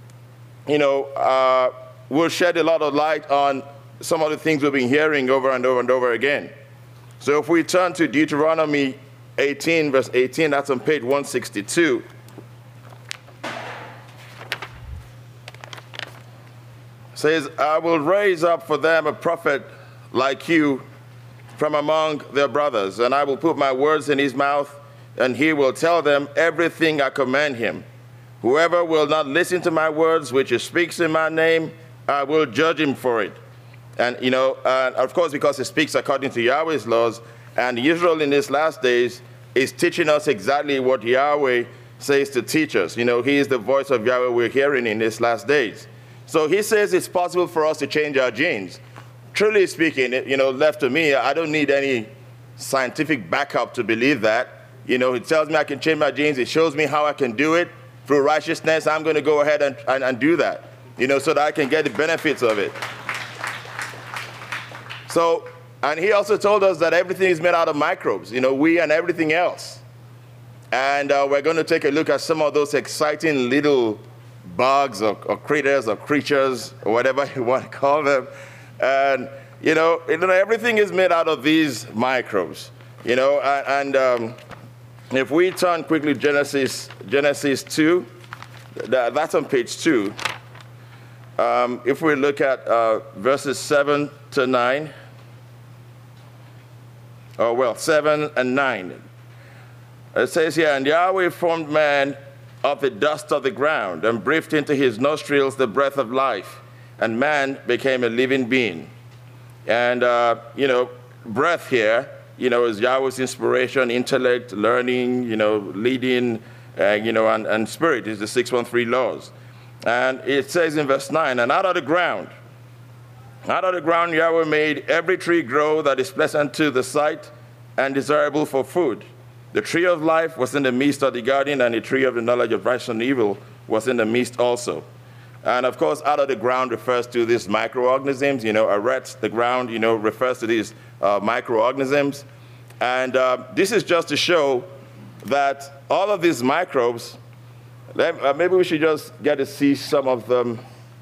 will shed a lot of light on some of the things we've been hearing over and over and over again. So if we turn to Deuteronomy 18, verse 18, that's on page 162. Says, I will raise up for them a prophet like you from among their brothers, and I will put my words in his mouth, and he will tell them everything I command him. Whoever will not listen to my words, which he speaks in my name, I will judge him for it. And, of course, because he speaks according to Yahweh's laws, and Israel in these last days is teaching us exactly what Yahweh says to teach us. He is the voice of Yahweh we're hearing in these last days. So he says it's possible for us to change our genes. Truly speaking, left to me, I don't need any scientific backup to believe that. He tells me I can change my genes. He shows me how I can do it. Through righteousness, I'm going to go ahead and do that, so that I can get the benefits of it. So, and he also told us that everything is made out of microbes, we and everything else. And we're going to take a look at some of those exciting little bugs or critters or creatures or whatever you want to call them. And, everything is made out of these microbes, and if we turn quickly to Genesis 2, that's on page 2. If we look at verses 7 to 9, 7 and 9. It says here, and Yahweh formed man of the dust of the ground and breathed into his nostrils the breath of life, and man became a living being. And, breath here, is Yahweh's inspiration, intellect, learning, leading, and spirit is the 613 laws. And it says in verse 9, and out of the ground Yahweh made every tree grow that is pleasant to the sight and desirable for food. The tree of life was in the midst of the garden, and the tree of the knowledge of right and evil was in the midst also. And of course, out of the ground refers to these microorganisms. Eretz, the ground, refers to these microorganisms. And this is just to show that all of these microbes, maybe we should just get to see some of them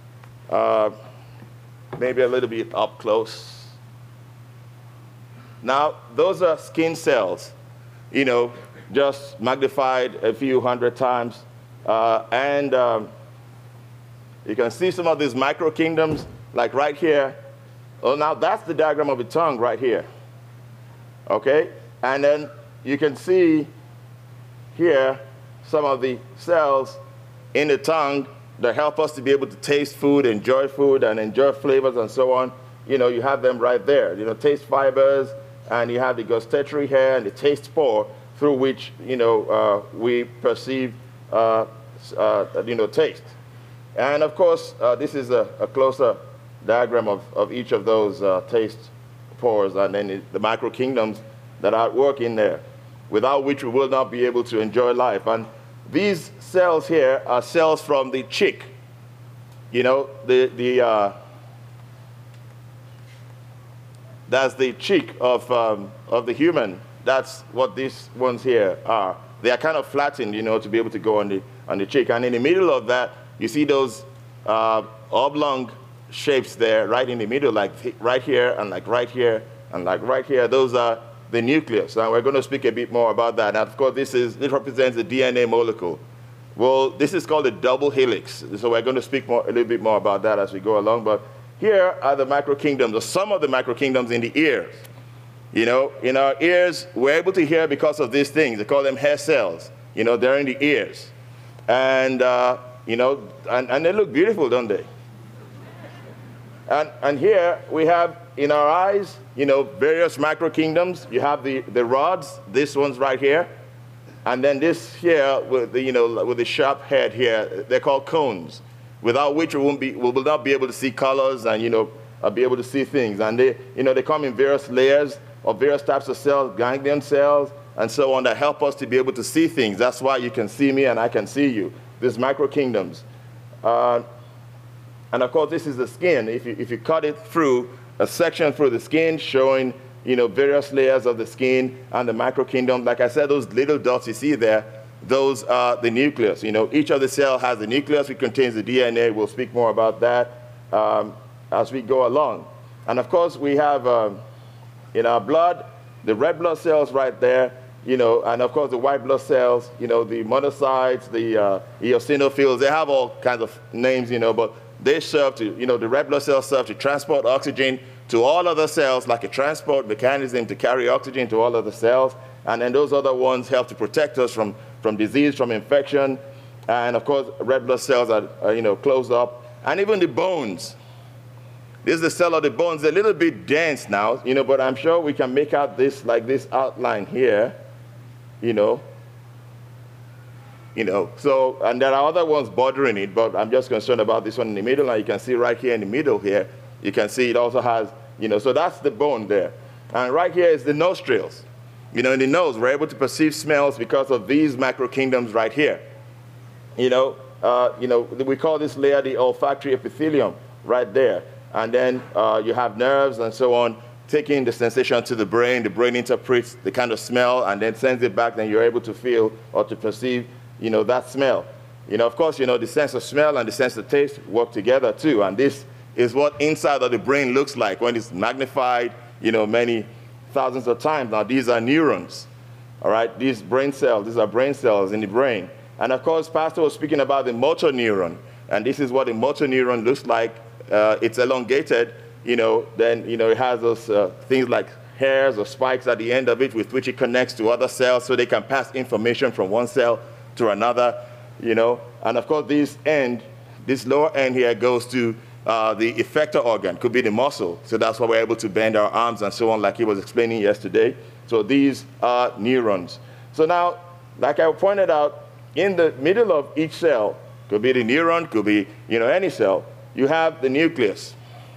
maybe a little bit up close. Now, those are skin cells, just magnified a few hundred times. You can see some of these micro kingdoms, like right here. Oh, now that's the diagram of a tongue right here. Okay? And then you can see here some of the cells in the tongue that help us to be able to taste food, enjoy food, and enjoy flavors and so on. You have them right there. Taste fibers, and you have the gustatory hair and the taste spore through which, we perceive, taste. And of course, this is a closer diagram of each of those taste pores, and then the micro kingdoms that are at work in there, without which we will not be able to enjoy life. And these cells here are cells from the chick. you know, that's the cheek of the human. That's what these ones here are. They are kind of flattened, you know, to be able to go on the cheek. And in the middle of that, you see those oblong shapes there, right in the middle, like right here and like right here and like right here. Those are the nucleus. And we're going to speak a bit more about that. And of course, this represents the DNA molecule. Well, this is called a double helix. So we're going to speak a little bit more about that as we go along. But here are the microkingdoms, or some of the microkingdoms in the ears. You know, in our ears, we're able to hear because of these things. They call them hair cells. You know, they're in the ears. And, you know, and they look beautiful, don't they? And here we have in our eyes, you know, various microkingdoms. You have the rods, this one's right here. And then this here, with the, you know, with the sharp head here, they're called cones, without which we will not be able to see colors and, you know, be able to see things. And they, you know, they come in various layers of various types of cells, ganglion cells, and so on, that help us to be able to see things. That's why you can see me and I can see you, these microkingdoms. And of course, this is the skin. If you cut it through, a section through the skin showing, you know, various layers of the skin and the microkingdom. Like I said, those little dots you see there, those are the nucleus. You know, each of the cells has the nucleus, which contains the DNA. We'll speak more about that as we go along. And of course, we have in our blood, the red blood cells right there, you know, and of course the white blood cells, you know, the monocytes, the eosinophils, they have all kinds of names, you know, but they serve to, you know, the red blood cells serve to transport oxygen to all other cells, like a transport mechanism to carry oxygen to all other cells. And then those other ones help to protect us from disease, from infection. And of course, red blood cells are, you know, closed up. And even the bones. This is the cell of the bones. They're a little bit dense now, you know, but I'm sure we can make out this, like this outline here, you know. You know, so, and there are other ones bordering it, but I'm just concerned about this one in the middle. And you can see right here in the middle here, you can see it also has, you know, so that's the bone there. And right here is the nostrils. You know, in the nose, we're able to perceive smells because of these microkingdoms right here. You know, we call this layer the olfactory epithelium right there. And then you have nerves and so on, taking the sensation to the brain. The brain interprets the kind of smell and then sends it back. Then you're able to feel or to perceive, you know, that smell. You know, of course, you know, the sense of smell and the sense of taste work together too. And this is what inside of the brain looks like when it's magnified, you know, many thousands of times. Now, these are neurons, all right? These brain cells, these are brain cells in the brain. And of course, Pastor was speaking about the motor neuron. And this is what a motor neuron looks like. It's elongated, you know, then, you know, it has those things like hairs or spikes at the end of it with which it connects to other cells so they can pass information from one cell to another, you know. And of course, this lower end here goes to the effector organ, could be the muscle. So that's why we're able to bend our arms and so on, like he was explaining yesterday. So these are neurons. So now, like I pointed out, in the middle of each cell, could be the neuron, could be, you know, any cell, you have the nucleus.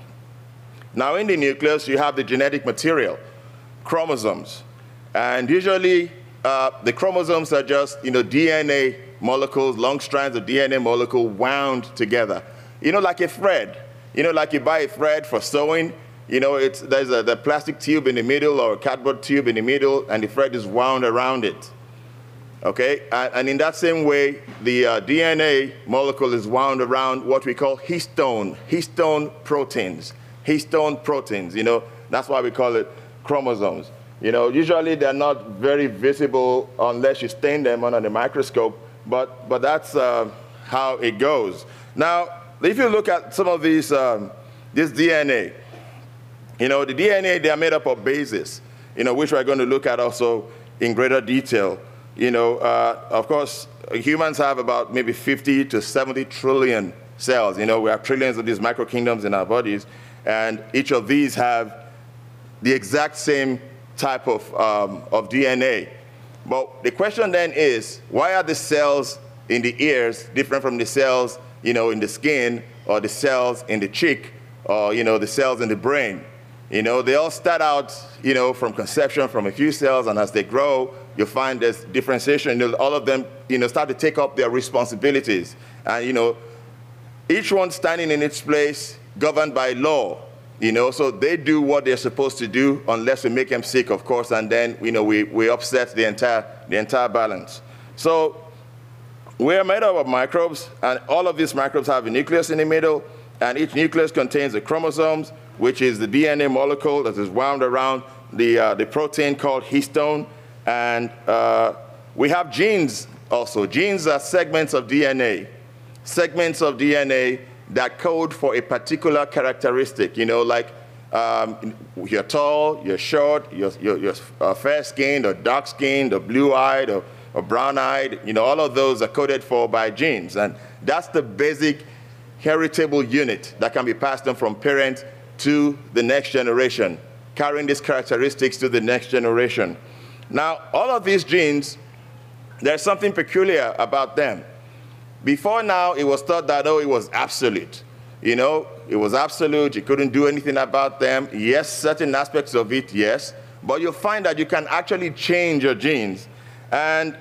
Now in the nucleus, you have the genetic material, chromosomes. And usually, the chromosomes are just, you know, DNA molecules, long strands of DNA molecule wound together. You know, like a thread. You know, like you buy a thread for sewing. You know, there's the plastic tube in the middle or a cardboard tube in the middle, and the thread is wound around it. Okay? And in that same way, the DNA molecule is wound around what we call histone proteins. Histone proteins, you know, that's why we call it chromosomes. You know, usually they're not very visible unless you stain them under the microscope, but that's how it goes. Now, if you look at some of these, this DNA, you know, the DNA, they are made up of bases, you know, which we're going to look at also in greater detail. You know, of course, humans have about maybe 50 to 70 trillion cells. You know, we have trillions of these microkingdoms in our bodies, and each of these have the exact same type of DNA. But the question then is, why are the cells in the ears different from the cells, you know, in the skin, or the cells in the cheek, or, you know, the cells in the brain? You know, they all start out, you know, from conception, from a few cells, and as they grow, you'll find there's differentiation. You know, all of them, you know, start to take up their responsibilities. And, you know, each one standing in its place, governed by law. So they do what they're supposed to do, unless we make them sick, of course, and then we upset the entire balance. So we're made up of microbes, and all of these microbes have a nucleus in the middle, and each nucleus contains the chromosomes, which is the DNA molecule that is wound around the protein called histone. And we have genes also. Genes are segments of DNA that code for a particular characteristic. Like you're tall, you're short, you're fair-skinned or dark-skinned or blue-eyed or brown-eyed. All of those are coded for by genes. And that's the basic heritable unit that can be passed on from parent to the next generation, carrying these characteristics to the next generation. Now, all of these genes, there's something peculiar about them. Before now, it was thought that, it was absolute. It was absolute. You couldn't do anything about them. Yes, certain aspects of it, yes. But you'll find that you can actually change your genes. And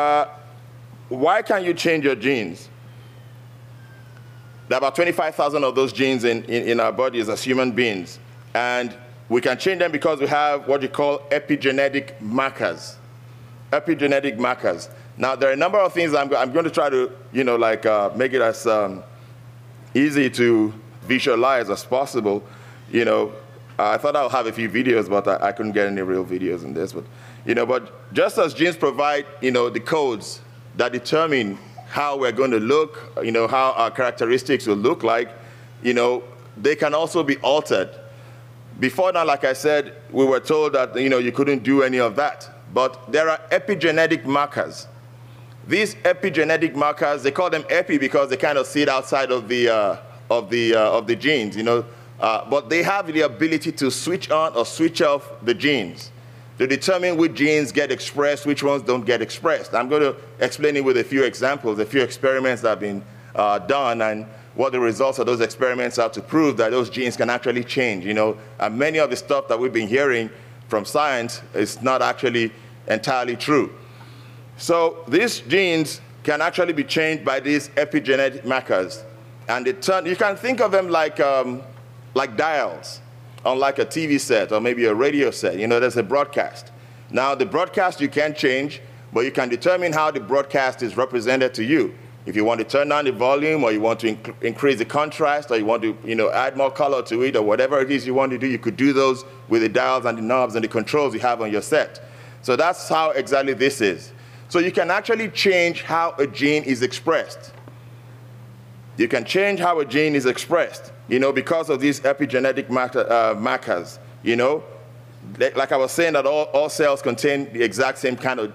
why can you change your genes? There are about 25,000 of those genes in our bodies as human beings. And we can change them because we have what you call epigenetic markers. Epigenetic markers. Now, there are a number of things I'm going to try to, make it as easy to visualize as possible. I thought I would have a few videos, but I couldn't get any real videos in this. But just as genes provide, the codes that determine how we're going to look, how our characteristics will look like, they can also be altered. Before now, like I said, we were told that, you couldn't do any of that. But there are epigenetic markers. These epigenetic markers, they call them epi because they kind of sit outside of the genes, but they have the ability to switch on or switch off the genes to determine which genes get expressed, which ones don't get expressed. I'm going to explain it with a few examples, a few experiments that have been done, and what the results of those experiments are to prove that those genes can actually change. And many of the stuff that we've been hearing from science is not actually entirely true. So these genes can actually be changed by these epigenetic markers. And you can think of them like dials on like a TV set or maybe a radio set. There's a broadcast. Now, the broadcast you can't change, but you can determine how the broadcast is represented to you. If you want to turn down the volume, or you want to increase the contrast, or you want to add more color to it, or whatever it is you want to do, you could do those with the dials and the knobs and the controls you have on your set. So that's how exactly this is. So you can actually change how a gene is expressed. You can change how a gene is expressed, because of these epigenetic markers. Like I was saying, that all cells contain the exact same kind of,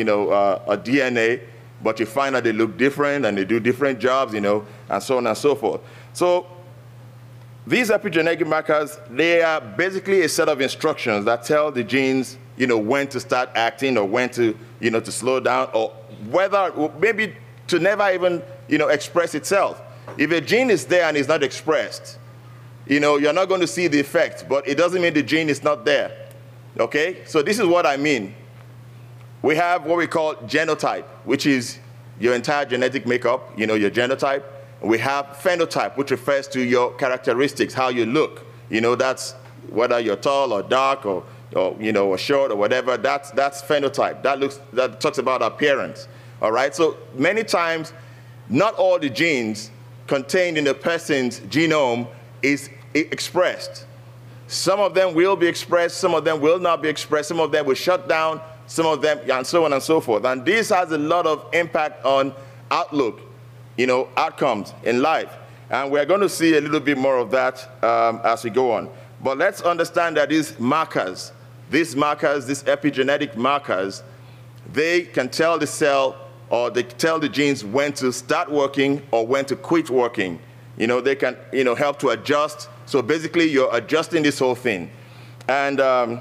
DNA, but you find that they look different and they do different jobs, and so on and so forth. So these epigenetic markers, they are basically a set of instructions that tell the genes, when to start acting, or when to, to slow down, or whether, maybe to never even, express itself. If a gene is there and is not expressed, you're not going to see the effect, but it doesn't mean the gene is not there. Okay? So this is what I mean. We have what we call genotype, which is your entire genetic makeup, your genotype. We have phenotype, which refers to your characteristics, how you look. That's whether you're tall or dark or short or whatever. That's phenotype. That talks about appearance. All right? So many times, not all the genes contained in a person's genome is expressed. Some of them will be expressed, some of them will not be expressed, some of them will shut down, some of them, and so on and so forth. And this has a lot of impact on outlook, outcomes in life. And we're going to see a little bit more of that as we go on. But let's understand that these markers, these epigenetic markers, they can tell the cell, or they tell the genes when to start working or when to quit working. They can, help to adjust. So basically, you're adjusting this whole thing. And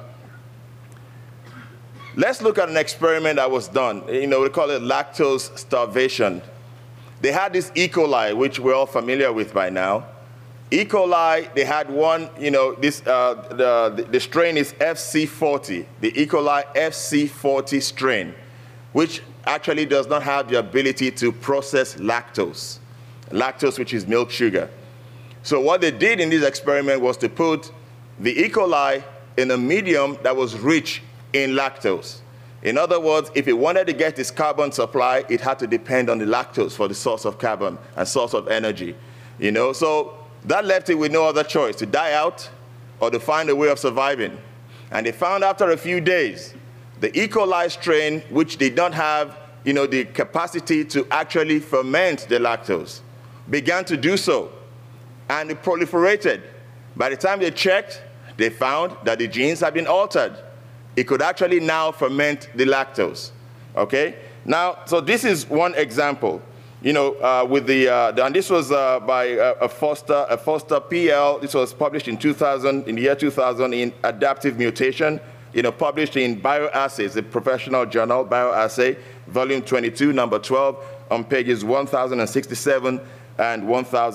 let's look at an experiment that was done. We call it lactose starvation. They had this E. coli, which we're all familiar with by now. E. coli, they had one, the strain is FC40, the E. coli FC40 strain, which actually does not have the ability to process lactose. lactose, which is milk sugar. So what they did in this experiment was to put the E. coli in a medium that was rich in lactose. In other words, if it wanted to get its carbon supply, it had to depend on the lactose for the source of carbon and source of energy. So that left it with no other choice, to die out or to find a way of surviving. And they found after a few days, the E. coli strain, which did not have the capacity to actually ferment the lactose, began to do so. And it proliferated. By the time they checked, they found that the genes had been altered. It could actually now ferment the lactose. Okay? Now, so this is one example. With and this was by a Foster PL. This was published in the year 2000 in Adaptive Mutation. Published in Bioassays, the professional journal, Bioassay, volume 22, number 12, on pages 1067 and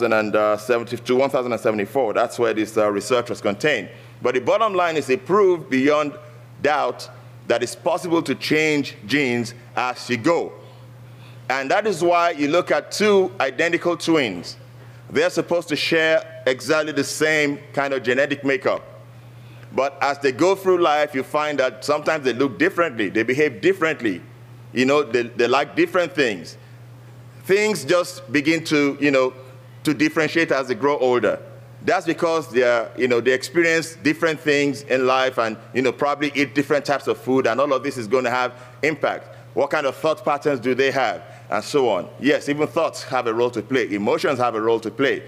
1074. That's where this research was contained. But the bottom line is it proved beyond doubt that it's possible to change genes as you go. And that is why you look at two identical twins. They're supposed to share exactly the same kind of genetic makeup. But as they go through life, you find that sometimes they look differently. They behave differently. They like different things. Things just begin to differentiate as they grow older. That's because they experience different things in life and, probably eat different types of food, and all of this is going to have impact. What kind of thought patterns do they have, and so on. Yes, even thoughts have a role to play. Emotions have a role to play,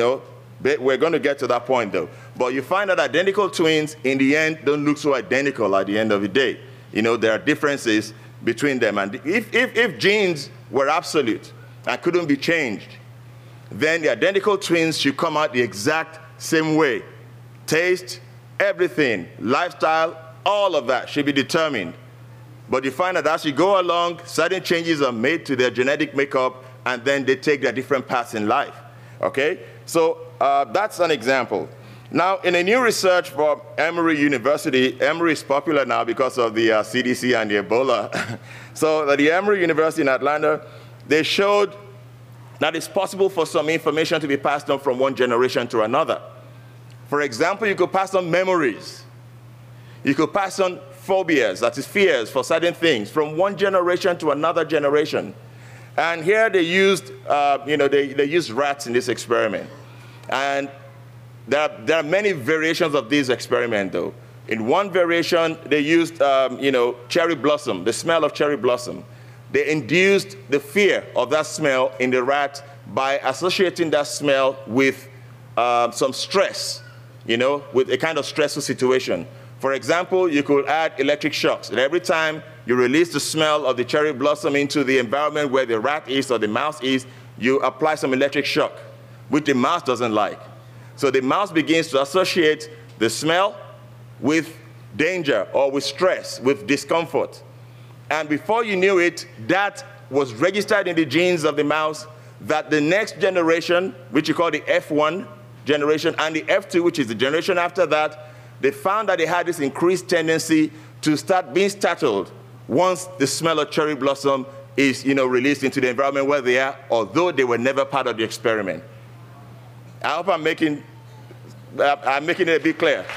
But we're going to get to that point, though. But you find that identical twins, in the end, don't look so identical at the end of the day. There are differences between them. And if genes were absolute and couldn't be changed, then the identical twins should come out the exact same way. Taste, everything, lifestyle, all of that should be determined. But you find that as you go along, certain changes are made to their genetic makeup, and then they take their different paths in life. Okay? So that's an example. Now, in a new research from Emory University, Emory is popular now because of the CDC and the Ebola. So the Emory University in Atlanta, they showed that it's possible for some information to be passed on from one generation to another. For example, you could pass on memories. You could pass on phobias, that is fears for certain things, from one generation to another generation. And here they used, they used rats in this experiment. And there are many variations of this experiment, though. In one variation, they used, cherry blossom, the smell of cherry blossom. They induced the fear of that smell in the rat by associating that smell with some stress, with a kind of stressful situation. For example, you could add electric shocks. And every time you release the smell of the cherry blossom into the environment where the rat is or the mouse is, you apply some electric shock, which the mouse doesn't like. So the mouse begins to associate the smell with danger or with stress, with discomfort. And before you knew it, that was registered in the genes of the mouse, that the next generation, which you call the F1 generation, and the F2, which is the generation after that, they found that they had this increased tendency to start being startled once the smell of cherry blossom is released into the environment where they are, although they were never part of the experiment. I hope I'm making it a bit clear.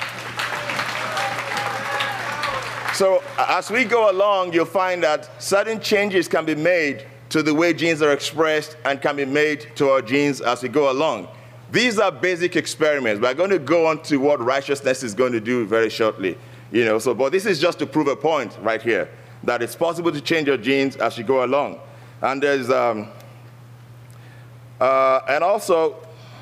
So as we go along, you'll find that certain changes can be made to the way genes are expressed and can be made to our genes as we go along. These are basic experiments. We're going to go on to what righteousness is going to do very shortly. But this is just to prove a point right here, that it's possible to change your genes as you go along. And there's, and also,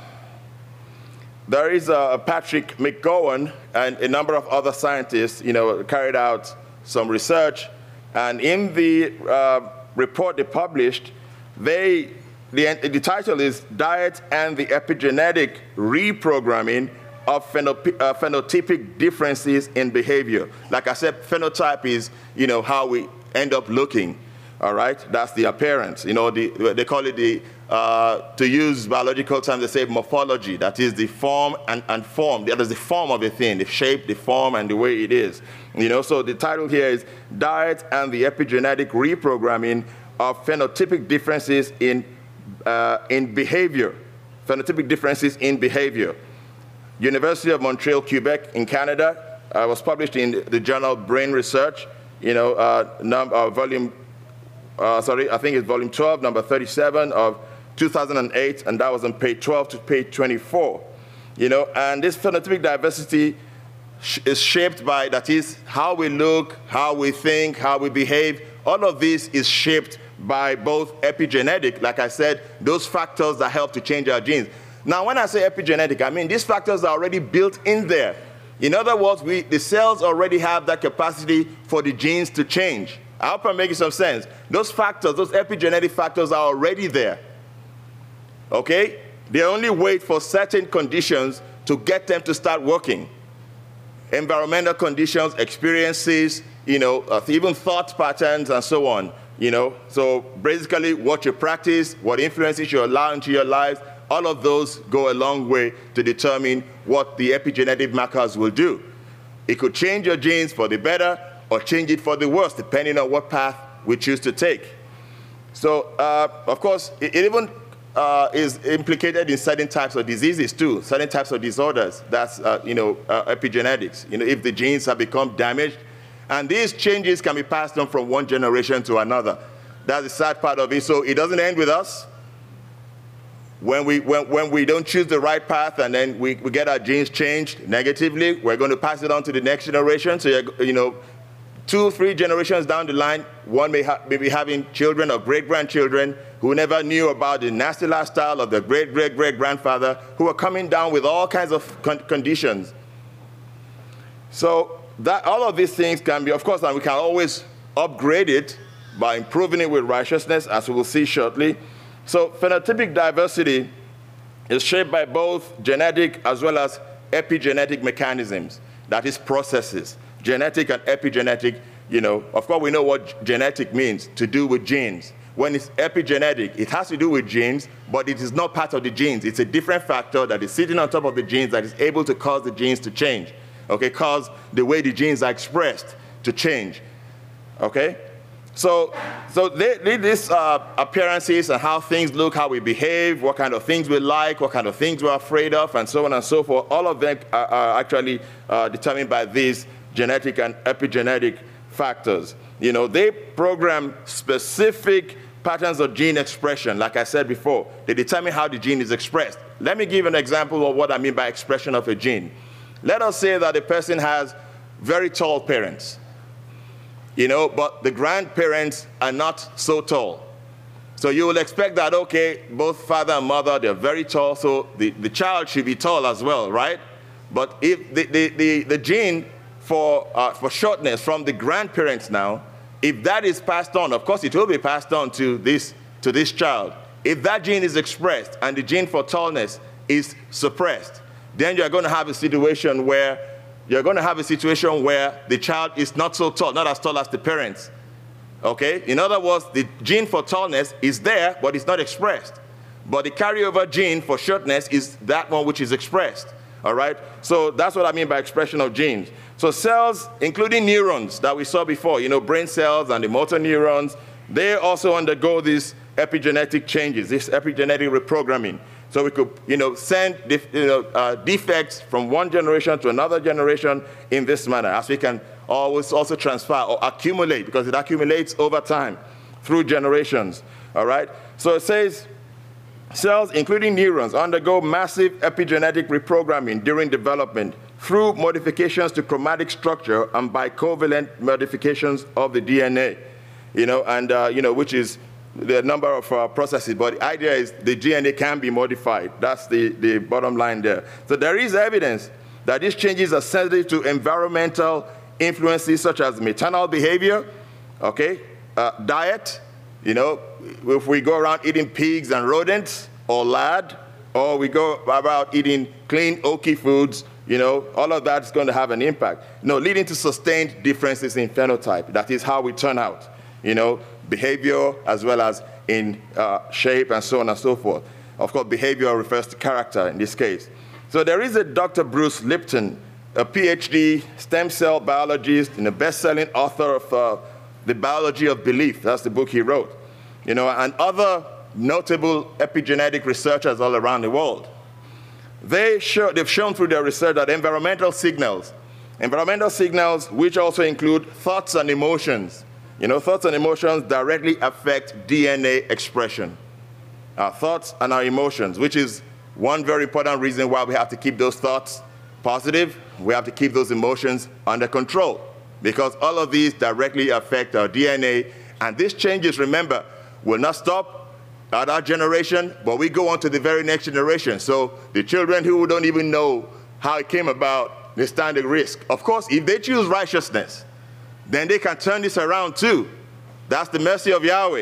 there is Patrick McGowan and a number of other scientists, carried out some research. And in the report they published, the title is Diet and the Epigenetic Reprogramming of Phenotypic Differences in Behavior. Like I said, phenotype is, how we end up looking, all right? That's the appearance. They call it to use biological terms, they say morphology. That is the form and form. That is the form of a thing, the shape, the form, and the way it is. So the title here is Diet and the Epigenetic Reprogramming of Phenotypic Differences in in behavior, phenotypic differences in behavior. University of Montreal, Quebec in Canada, was published in the journal Brain Research, volume, I think it's volume 12, number 37 of 2008, and that was on page 12 to page 24. And this phenotypic diversity is shaped by, that is, how we look, how we think, how we behave. All of this is shaped by both epigenetic, like I said, those factors that help to change our genes. Now, when I say epigenetic, I mean these factors are already built in there. In other words, the cells already have that capacity for the genes to change. I hope I'm making some sense. Those factors, those epigenetic factors are already there. Okay? They only wait for certain conditions to get them to start working. Environmental conditions, experiences, even thought patterns and so on. So basically what you practice, what influences you allow into your lives, all of those go a long way to determine what the epigenetic markers will do. It could change your genes for the better or change it for the worse, depending on what path we choose to take. So, of course, it even is implicated in certain types of diseases too, certain types of disorders. That's, epigenetics. If the genes have become damaged, and these changes can be passed on from one generation to another. That's the sad part of it. So it doesn't end with us. When we don't choose the right path and then we get our genes changed negatively, we're going to pass it on to the next generation. So, 2, 3 generations down the line, one may be having children or great-grandchildren who never knew about the nasty lifestyle of their great-great-great-grandfather, who are coming down with all kinds of conditions. So all of these things can be, of course, and we can always upgrade it by improving it with righteousness, as we will see shortly. So phenotypic diversity is shaped by both genetic as well as epigenetic mechanisms, that is processes. Genetic and epigenetic, of course we know what genetic means, to do with genes. When it's epigenetic, it has to do with genes, but it is not part of the genes. It's a different factor that is sitting on top of the genes that is able to cause the genes to change, okay, cause the way the genes are expressed to change, okay? So these appearances and how things look, how we behave, what kind of things we like, what kind of things we're afraid of, and so on and so forth, all of them are actually determined by these genetic and epigenetic factors. They program specific patterns of gene expression. Like I said before, they determine how the gene is expressed. Let me give an example of what I mean by expression of a gene. Let us say that a person has very tall parents. But the grandparents are not so tall. So you will expect that, okay, both father and mother, they're very tall, so the child should be tall as well, right? But if the gene for shortness from the grandparents now, if that is passed on, of course it will be passed on to this child. If that gene is expressed and the gene for tallness is suppressed, then you're going to have a situation where the child is not so tall, not as tall as the parents, okay? In other words, the gene for tallness is there, but it's not expressed. But the carryover gene for shortness is that one which is expressed, all right? So that's what I mean by expression of genes. So cells, including neurons that we saw before, brain cells and the motor neurons, they also undergo these epigenetic changes, this epigenetic reprogramming. So we could, send defects from one generation to another generation in this manner, as we can always also transfer or accumulate, because it accumulates over time through generations, all right? So it says, cells, including neurons, undergo massive epigenetic reprogramming during development through modifications to chromatic structure and by covalent modifications of the DNA, which is the number of processes, but the idea is the DNA can be modified. That's the bottom line there. So there is evidence that these changes are sensitive to environmental influences such as maternal behavior, okay, diet, if we go around eating pigs and rodents or lard, or we go about eating clean, oaky foods, all of that's going to have an impact. Leading to sustained differences in phenotype. That is how we turn out, behavior as well as in shape and so on and so forth. Of course, behavior refers to character in this case. So there is a Dr. Bruce Lipton, a PhD stem cell biologist and a best-selling author of The Biology of Belief. That's the book he wrote. And other notable epigenetic researchers all around the world. They've shown through their research that environmental signals which also include thoughts and emotions, thoughts and emotions directly affect DNA expression. Our thoughts and our emotions, which is one very important reason why we have to keep those thoughts positive. We have to keep those emotions under control, because all of these directly affect our DNA. And these changes, remember, will not stop at our generation, but we go on to the very next generation. So the children who don't even know how it came about, they stand a risk. Of course, if they choose righteousness, then they can turn this around too. That's the mercy of Yahweh.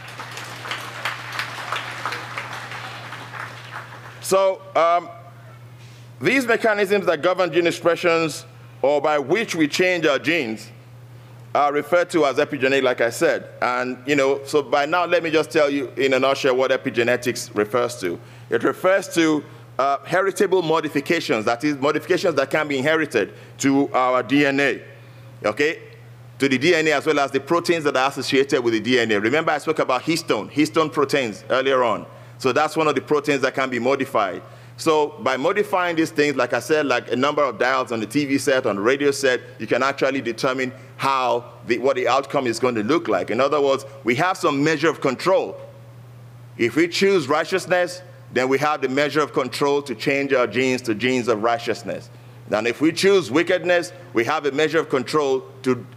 So these mechanisms that govern gene expressions, or by which we change our genes, are referred to as epigenetic, like I said. And, so by now, let me just tell you in a nutshell what epigenetics refers to. It refers to heritable modifications, that is, modifications that can be inherited to our DNA, okay? To the DNA as well as the proteins that are associated with the DNA. Remember I spoke about histone proteins earlier on. So that's one of the proteins that can be modified. So by modifying these things, like I said, like a number of dials on the TV set, on the radio set, you can actually determine what the outcome is going to look like. In other words, we have some measure of control. If we choose righteousness, then we have the measure of control to change our genes to genes of righteousness. And if we choose wickedness, we have a measure of control to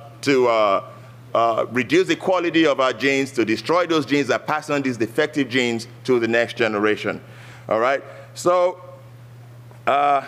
reduce the quality of our genes, to destroy those genes and pass on these defective genes to the next generation. All right? So now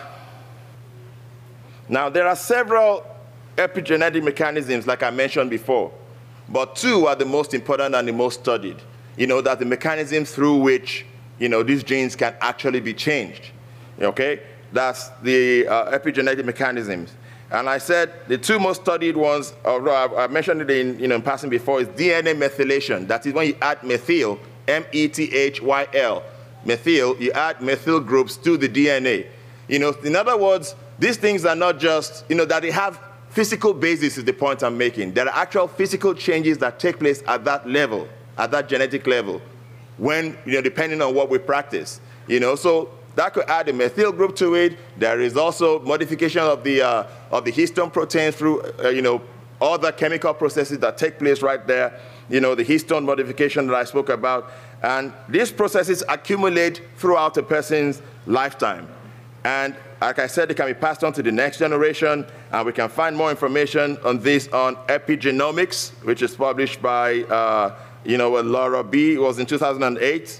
there are several epigenetic mechanisms, like I mentioned before, but two are the most important and the most studied. That the mechanisms through which, these genes can actually be changed. Okay? That's the epigenetic mechanisms. And I said the two most studied ones, I mentioned it in passing before, is DNA methylation. That is when you add methyl, M-E-T-H-Y-L, methyl, you add methyl groups to the DNA. In other words, these things are not just, that they have physical basis is the point I'm making. There are actual physical changes that take place at that level, at that genetic level, when, depending on what we practice. So that could add a methyl group to it. There is also modification of the histone proteins through, other chemical processes that take place right there. The histone modification that I spoke about. And these processes accumulate throughout a person's lifetime. And like I said, they can be passed on to the next generation. And we can find more information on this on Epigenomics, which is published by, Laura B. It was in 2008.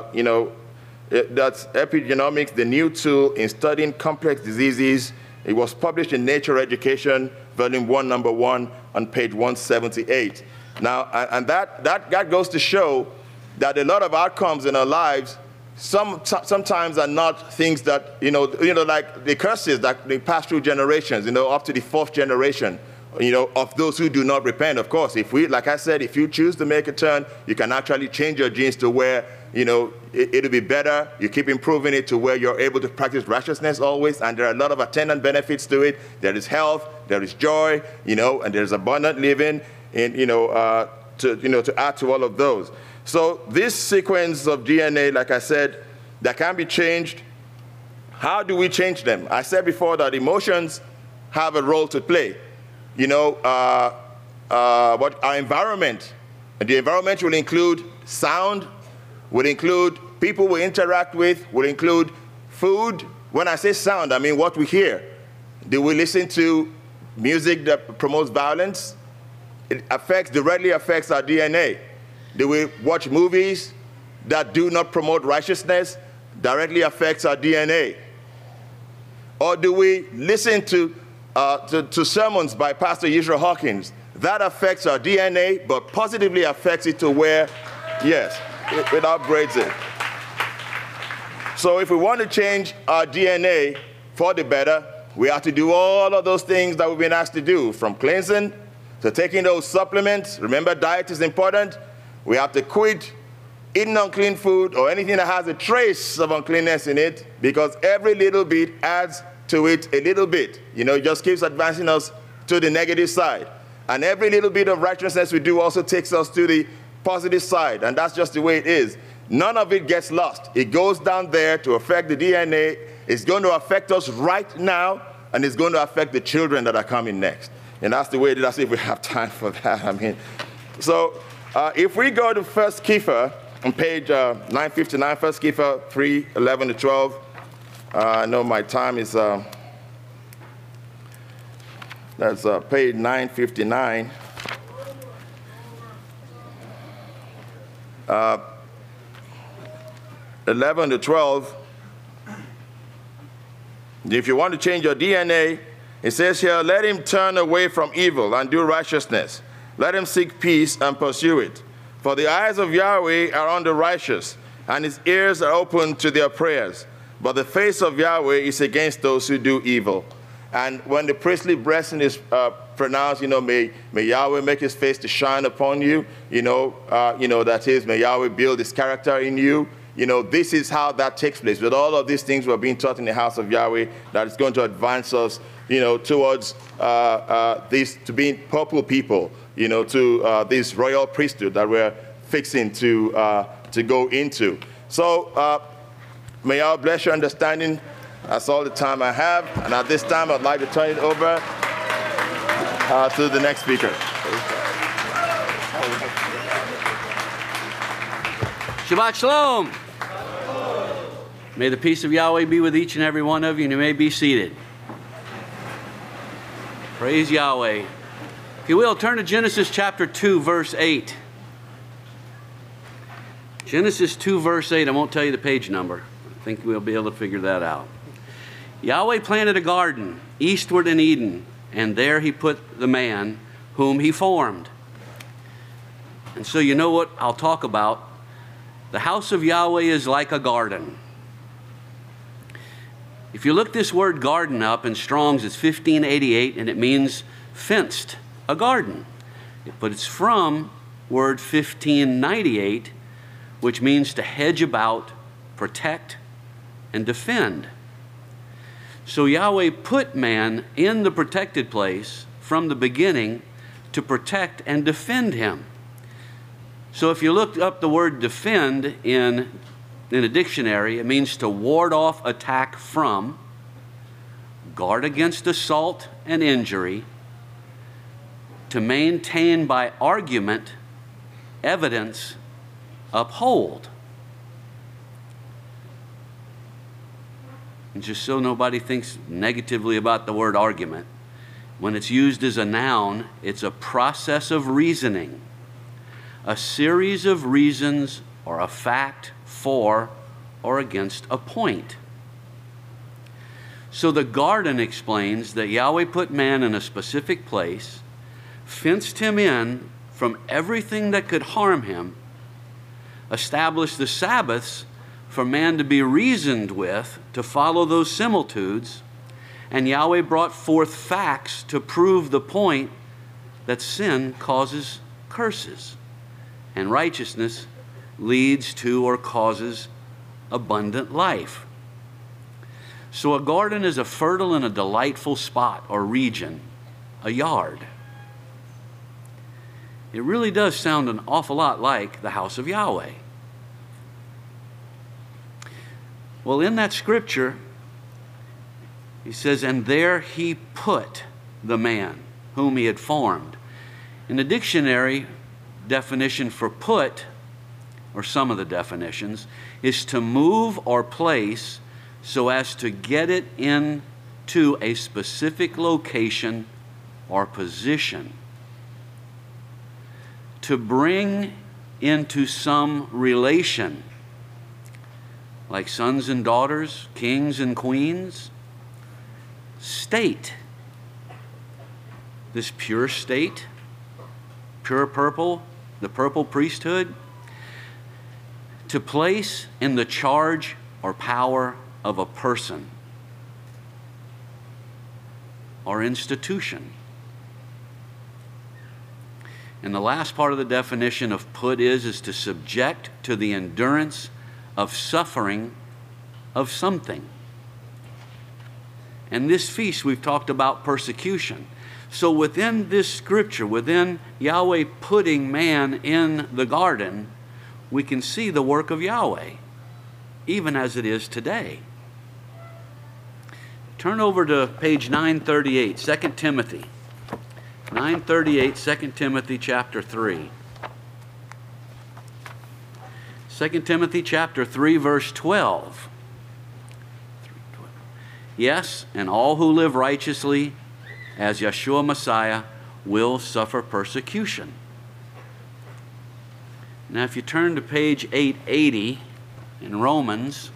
That's Epigenomics, the new tool in studying complex diseases. It was published in Nature Education, volume 1, number 1, on page 178. Now, and that goes to show that a lot of outcomes in our lives sometimes are not things that, like the curses that they pass through generations, up to the 4th generation, of those who do not repent. Of course, like I said, if you choose to make a turn, you can actually change your genes to where, it'll be better. You keep improving it to where you're able to practice righteousness always, and there are a lot of attendant benefits to it. There is health, there is joy, and there's abundant living, and, to add to all of those. So this sequence of DNA, like I said, that can be changed. How do we change them? I said before that emotions have a role to play. What our environment, and the environment will include sound, will include people we interact with, will include food. When I say sound, I mean what we hear. Do we listen to music that promotes violence? It directly affects our DNA. Do we watch movies that do not promote righteousness? Directly affects our DNA. Or do we listen to sermons by Pastor Israel Hawkins? That affects our DNA, but positively affects it to where, yes, it upgrades it. So if we want to change our DNA for the better, we have to do all of those things that we've been asked to do, from cleansing to taking those supplements. Remember, diet is important. We have to quit eating unclean food or anything that has a trace of uncleanness in it, because every little bit adds to it a little bit. It just keeps advancing us to the negative side. And every little bit of righteousness we do also takes us to the positive side, and that's just the way it is. None of it gets lost. It goes down there to affect the DNA. It's going to affect us right now, and it's going to affect the children that are coming next. And that's the way it is. If we have time for that. I mean, so if we go to 1 Kepha on page 959, 1 Kepha 3:11-12. I know my time is, that's page 959. 11-12. If you want to change your DNA, it says here, let him turn away from evil and do righteousness. Let him seek peace and pursue it. For the eyes of Yahweh are on the righteous, and his ears are open to their prayers. But the face of Yahweh is against those who do evil. And when the priestly blessing is pronounced, may Yahweh make his face to shine upon you. That is, may Yahweh build his character in you. This is how that takes place. With all of these things we're being taught in the house of Yahweh, that is going to advance us, towards to being purple people, to this royal priesthood that we're fixing to go into. So may Yahweh bless your understanding. That's all the time I have. And at this time, I'd like to turn it over to the next speaker. Shabbat Shalom. May the peace of Yahweh be with each and every one of you, and you may be seated. Praise Yahweh. If you will, turn to Genesis chapter 2, verse 8. Genesis 2, verse 8. I won't tell you the page number. I think we'll be able to figure that out. Yahweh planted a garden eastward in Eden, and there he put the man whom he formed. And so you know what I'll talk about. The house of Yahweh is like a garden. If you look this word garden up in Strong's, it's 1588, and it means fenced, a garden. But it's from word 1598, which means to hedge about, protect, and defend. So Yahweh put man in the protected place from the beginning to protect and defend him. So if you look up the word defend in a dictionary, it means to ward off attack from, guard against assault and injury, to maintain by argument, evidence, uphold. And just so nobody thinks negatively about the word argument, when it's used as a noun, it's a process of reasoning, a series of reasons or a fact for or against a point. So the garden explains that Yahweh put man in a specific place, fenced him in from everything that could harm him, established the Sabbaths for man to be reasoned with, to follow those similitudes, and Yahweh brought forth facts to prove the point that sin causes curses, and righteousness leads to or causes abundant life. So a garden is a fertile and a delightful spot or region, a yard. It really does sound an awful lot like the house of Yahweh. Well, in that scripture, he says, and there he put the man whom he had formed. In the dictionary, definition for put, or some of the definitions, is to move or place so as to get it into a specific location or position. To bring into some relation, like sons and daughters, kings and queens. State, this pure state, pure purple, the purple priesthood, to place in the charge or power of a person or institution. And the last part of the definition of put is to subject to the endurance of suffering of something. And this feast we've talked about persecution. So within this scripture, within Yahweh putting man in the garden, we can see the work of Yahweh, even as it is today. Turn over to page 938, 2 Timothy. 938, 2 Timothy chapter 3. 2 Timothy chapter 3, verse 12. Yes, and all who live righteously as Yeshua Messiah will suffer persecution. Now if you turn to page 880 in Romans,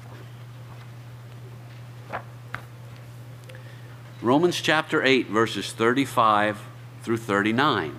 Romans chapter 8, verses 35 through 39.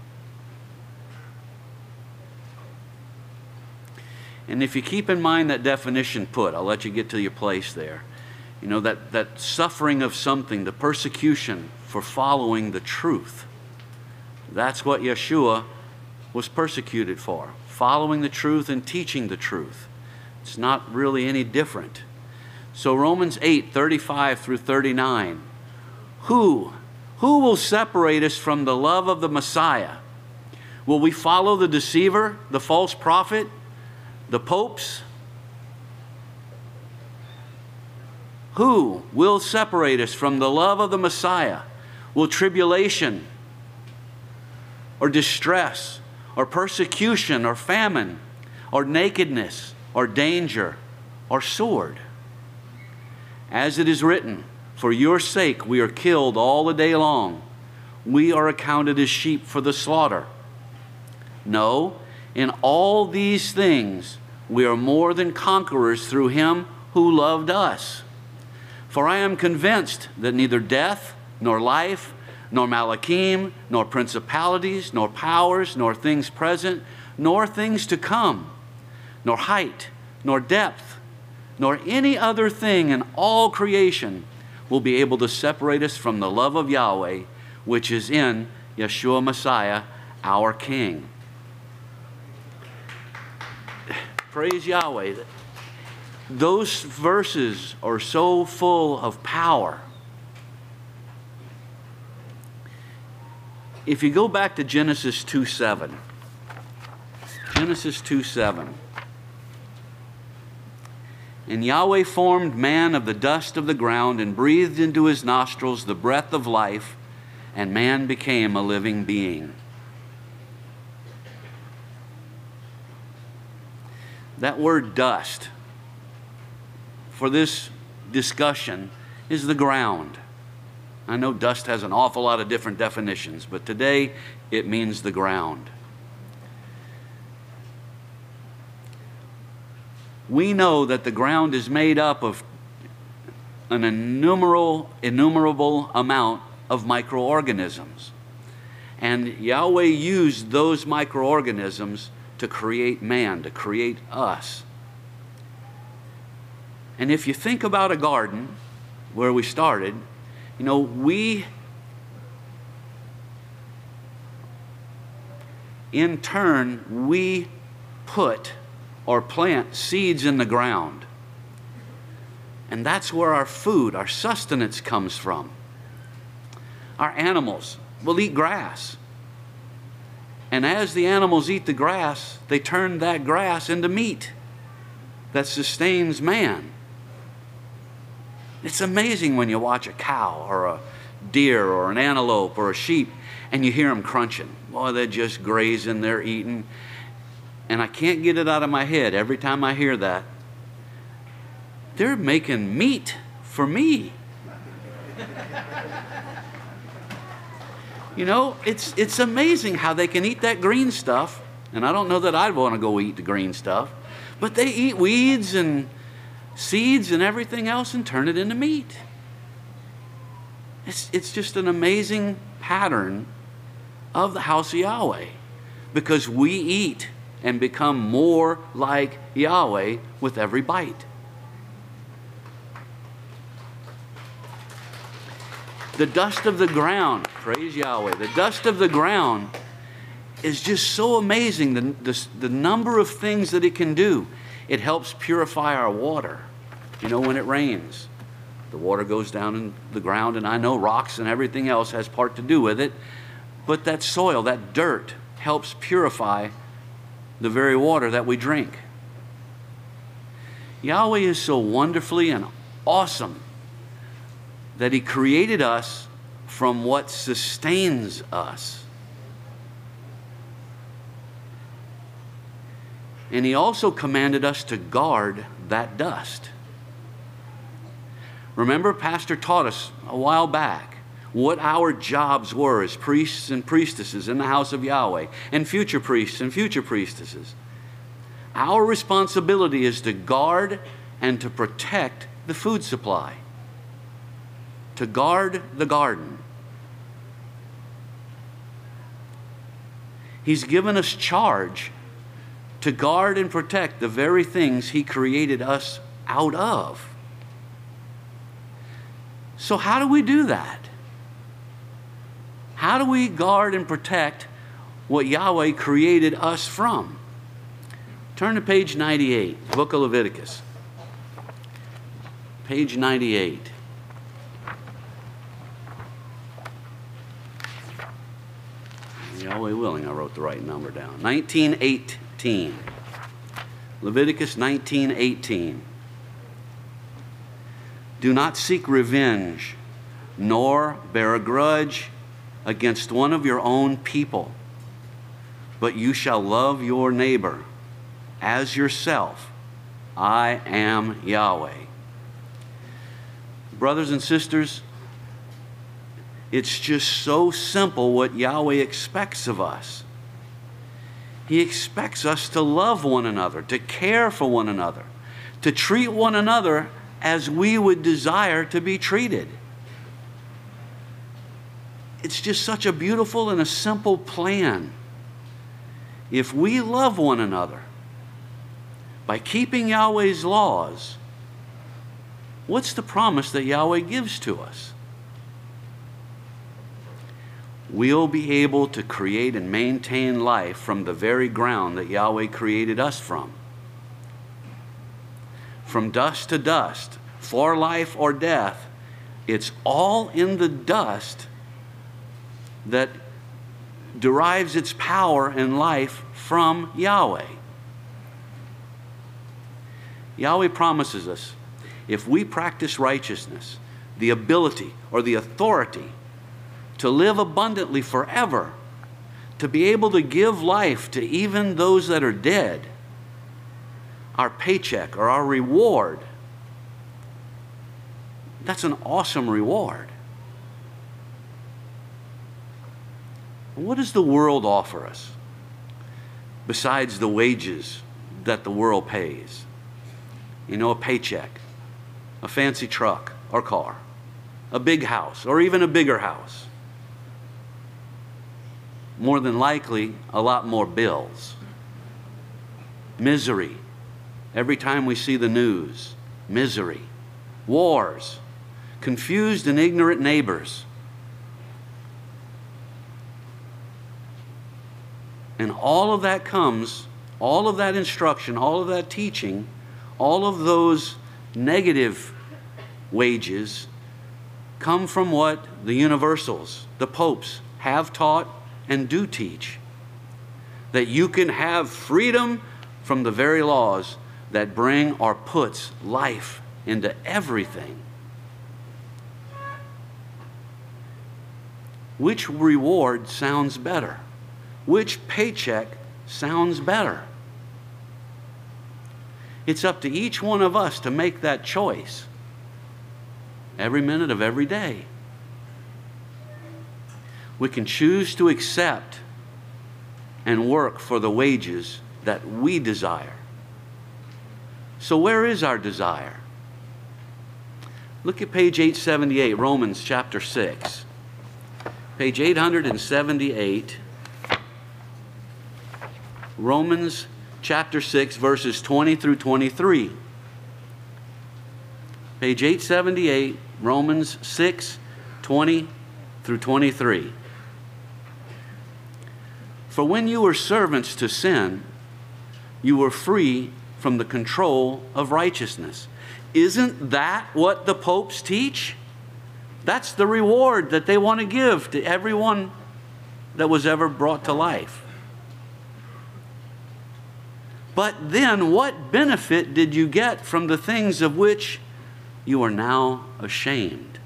And if you keep in mind that definition put, I'll let you get to your place there. You know, that suffering of something, the persecution for following the truth. That's what Yeshua was persecuted for, following the truth and teaching the truth. It's not really any different. So Romans 8, 35 through 39. Who will separate us from the love of the Messiah? Will we follow the deceiver, the false prophet, the popes? Who will separate us from the love of the Messiah? Will tribulation or distress or persecution or famine or nakedness or danger or sword? As it is written, for your sake we are killed all the day long. We are accounted as sheep for the slaughter. No, in all these things we are more than conquerors through him who loved us. For I am convinced that neither death, nor life, nor Malachim, nor principalities, nor powers, nor things present, nor things to come, nor height, nor depth, nor any other thing in all creation will be able to separate us from the love of Yahweh, which is in Yeshua Messiah, our King. Praise Yahweh. Those verses are so full of power. If you go back to Genesis 2:7, Genesis 2:7, and Yahweh formed man of the dust of the ground and breathed into his nostrils the breath of life, and man became a living being. That word dust for this discussion is the ground. I know dust has an awful lot of different definitions, but today it means the ground. We know that the ground is made up of an innumerable amount of microorganisms. And Yahweh used those microorganisms to create man, to create us. And if you think about a garden, where we started, you know, in turn, we put or plant seeds in the ground. And that's where our food, our sustenance comes from. Our animals will eat grass. And as the animals eat the grass, they turn that grass into meat that sustains man. It's amazing when you watch a cow or a deer or an antelope or a sheep and you hear them crunching. Boy, they're just grazing, they're eating. And I can't get it out of my head every time I hear that. They're making meat for me. You know, it's amazing how they can eat that green stuff. And I don't know that I'd want to go eat the green stuff. But they eat weeds and seeds and everything else and turn it into meat. It's just an amazing pattern of the house of Yahweh, because we eat and become more like Yahweh with every bite. The dust of the ground, praise Yahweh, the dust of the ground is just so amazing, the number of things that it can do. It helps purify our water. You know, when it rains, The water goes down in the ground, and I know rocks and everything else has part to do with it, but that soil, that dirt, helps purify the very water that we drink. Yahweh is so wonderfully and awesome that He created us from what sustains us. And He also commanded us to guard that dust. Remember, Pastor taught us a while back what our jobs were as priests and priestesses in the house of Yahweh, and future priests and future priestesses. Our responsibility is to guard and to protect the food supply, to guard the garden. He's given us charge to guard and protect the very things He created us out of. So how do we do that? How do we guard and protect what Yahweh created us from? Turn to page 98, book of Leviticus. Page 98. Yahweh willing, I wrote the right number down. 19:18. Leviticus 19:18. Do not seek revenge, nor bear a grudge against one of your own people, but you shall love your neighbor as yourself. I am Yahweh. Brothers and sisters, it's just so simple what Yahweh expects of us. He expects us to love one another, to care for one another, to treat one another as we would desire to be treated. It's just such a beautiful and a simple plan. If we love one another by keeping Yahweh's laws, what's the promise that Yahweh gives to us? We'll be able to create and maintain life from the very ground that Yahweh created us from. From dust to dust, for life or death, it's all in the dust that derives its power and life from Yahweh. Yahweh promises us, if we practice righteousness, the ability or the authority to live abundantly forever, to be able to give life to even those that are dead, our paycheck or our reward, that's an awesome reward. What does the world offer us besides the wages that the world pays? You know, a paycheck, a fancy truck or car, a big house, or even a bigger house. More than likely, a lot more bills. Misery. Every time we see the news, misery. Wars. Confused and ignorant neighbors. And all of that comes, all of that instruction, all of that teaching, all of those negative wages come from what the universals, the popes, have taught and do teach. That you can have freedom from the very laws that bring or puts life into everything. Which reward sounds better? Which paycheck sounds better? It's up to each one of us to make that choice every minute of every day. We can choose to accept and work for the wages that we desire. So where is our desire? Look at page 878, Romans chapter 6. Page 878, Romans chapter 6, verses 20 through 23. Page 878, Romans 6, 20 through 23. For when you were servants to sin, you were free from the control of righteousness. Isn't that what the popes teach? That's the reward that they want to give to everyone that was ever brought to life. But then what benefit did you get from the things of which you are now ashamed?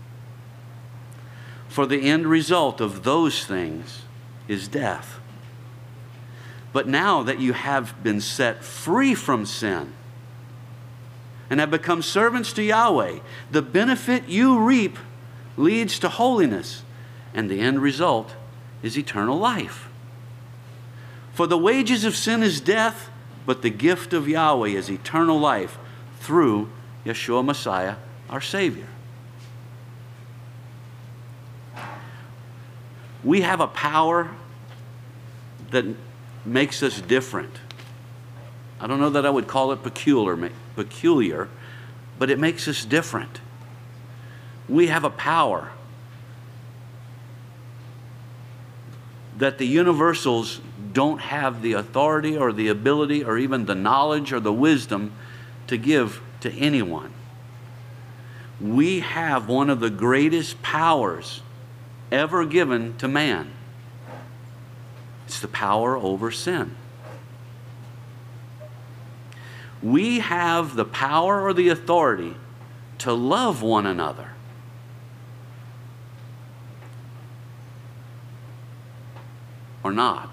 For the end result of those things is death. But now that you have been set free from sin and have become servants to Yahweh, the benefit you reap leads to holiness, and the end result is eternal life. For the wages of sin is death, but the gift of Yahweh is eternal life through Yeshua Messiah, our Savior. We have a power that makes us different. I don't know that I would call it peculiar, but it makes us different. We have a power that the universals don't have the authority or the ability or even the knowledge or the wisdom to give to anyone. We have one of the greatest powers ever given to man. It's the power over sin. We have the power or the authority to love one another. Or not.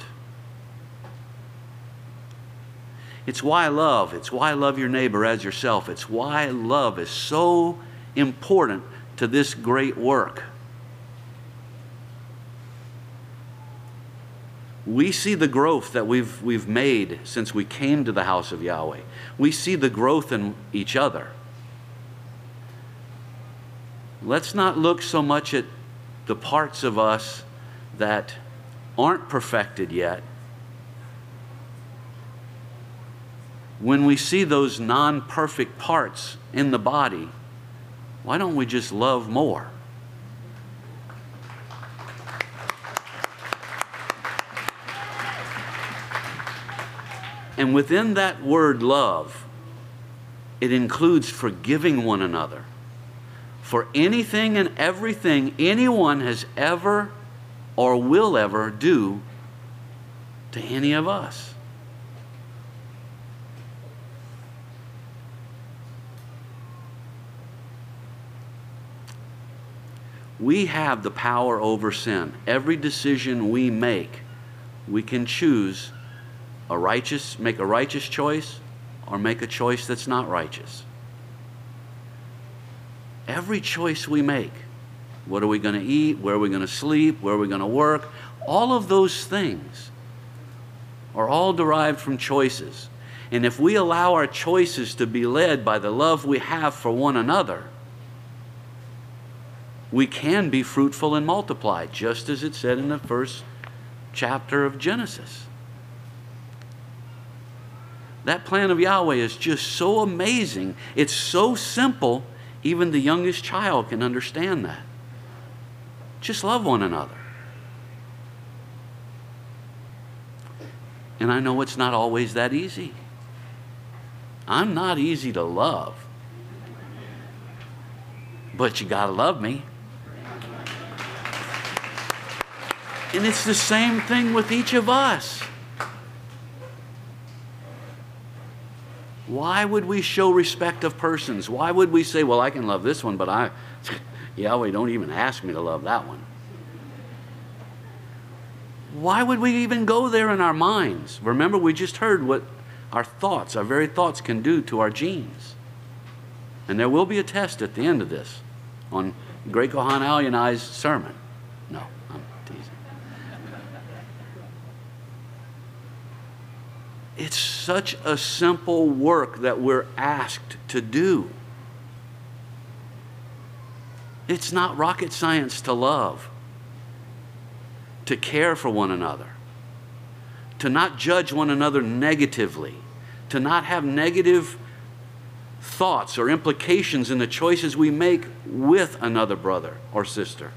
It's why love. It's why love your neighbor as yourself. It's why love is so important to this great work. We see the growth that we've made since we came to the house of Yahweh. We see the growth in each other. Let's not look so much at the parts of us that aren't perfected yet. When we see those non-perfect parts in the body, why don't we just love more? And within that word love, it includes forgiving one another for anything and everything anyone has ever or will ever do to any of us. We have the power over sin. Every decision we make, we can choose make a righteous choice or make a choice that's not righteous. Every choice we make, what are we going to eat, where are we going to sleep, where are we going to work, all of those things are all derived from choices. And if we allow our choices to be led by the love we have for one another, we can be fruitful and multiply, just as it said in the first chapter of Genesis. That plan of Yahweh is just so amazing. It's so simple, even the youngest child can understand that. Just love one another. And I know it's not always that easy. I'm not easy to love. But you gotta love me. And it's the same thing with each of us. Why would we show respect of persons? Why would we say, well, I can love this one, but Yahweh, don't even ask me to love that one? Why would we even go there in our minds? Remember, we just heard what our thoughts, our very thoughts, can do to our genes. And there will be a test at the end of this on Great Kohan Alyanai's sermon. No, I'm teasing. It's such a simple work that we're asked to do. It's not rocket science to love, to care for one another, to not judge one another negatively, to not have negative thoughts or implications in the choices we make with another brother or sister.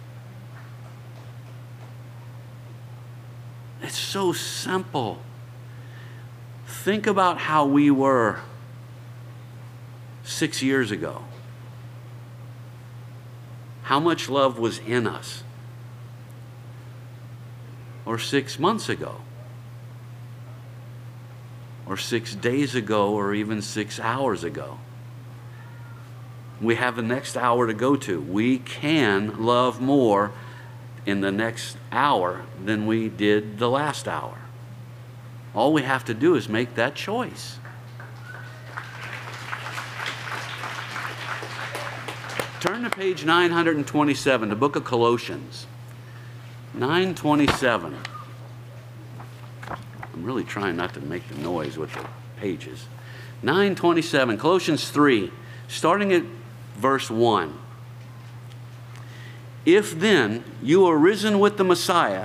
It's so simple. Think about how we were 6 years ago? How much love was in us? Or 6 months ago? Or 6 days ago, or even 6 hours ago? We have the next hour to go to. We can love more in the next hour than we did the last hour. All we have to do is make that choice. Turn to page 927, the book of Colossians. 927. I'm really trying not to make the noise with the pages. 927, Colossians 3, starting at verse 1. If then you are risen with the Messiah,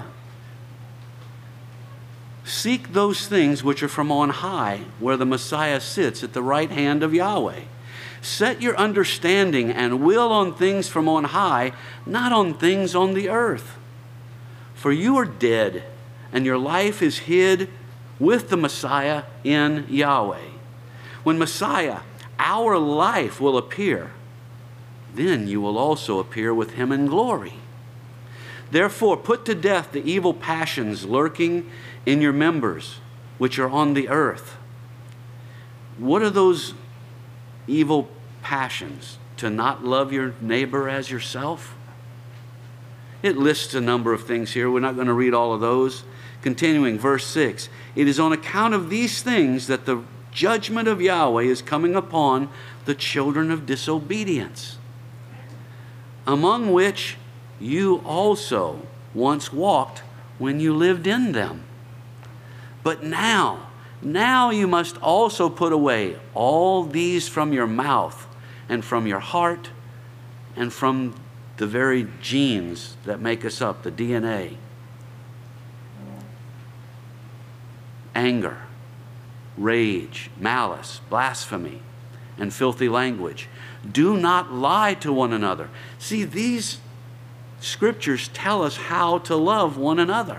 seek those things which are from on high, where the Messiah sits at the right hand of Yahweh. Set your understanding and will on things from on high, not on things on the earth. For you are dead, and your life is hid with the Messiah in Yahweh. When Messiah, our life, will appear, then you will also appear with him in glory. Therefore, put to death the evil passions lurking in your members, which are on the earth. What are those evil passions? To not love your neighbor as yourself? It lists a number of things here. We're not going to read all of those. Continuing, verse 6. It is on account of these things that the judgment of Yahweh is coming upon the children of disobedience, among which you also once walked when you lived in them. But now you must also put away all these from your mouth and from your heart and from the very genes that make us up, the DNA. Anger, rage, malice, blasphemy, and filthy language. Do not lie to one another. See, these scriptures tell us how to love one another.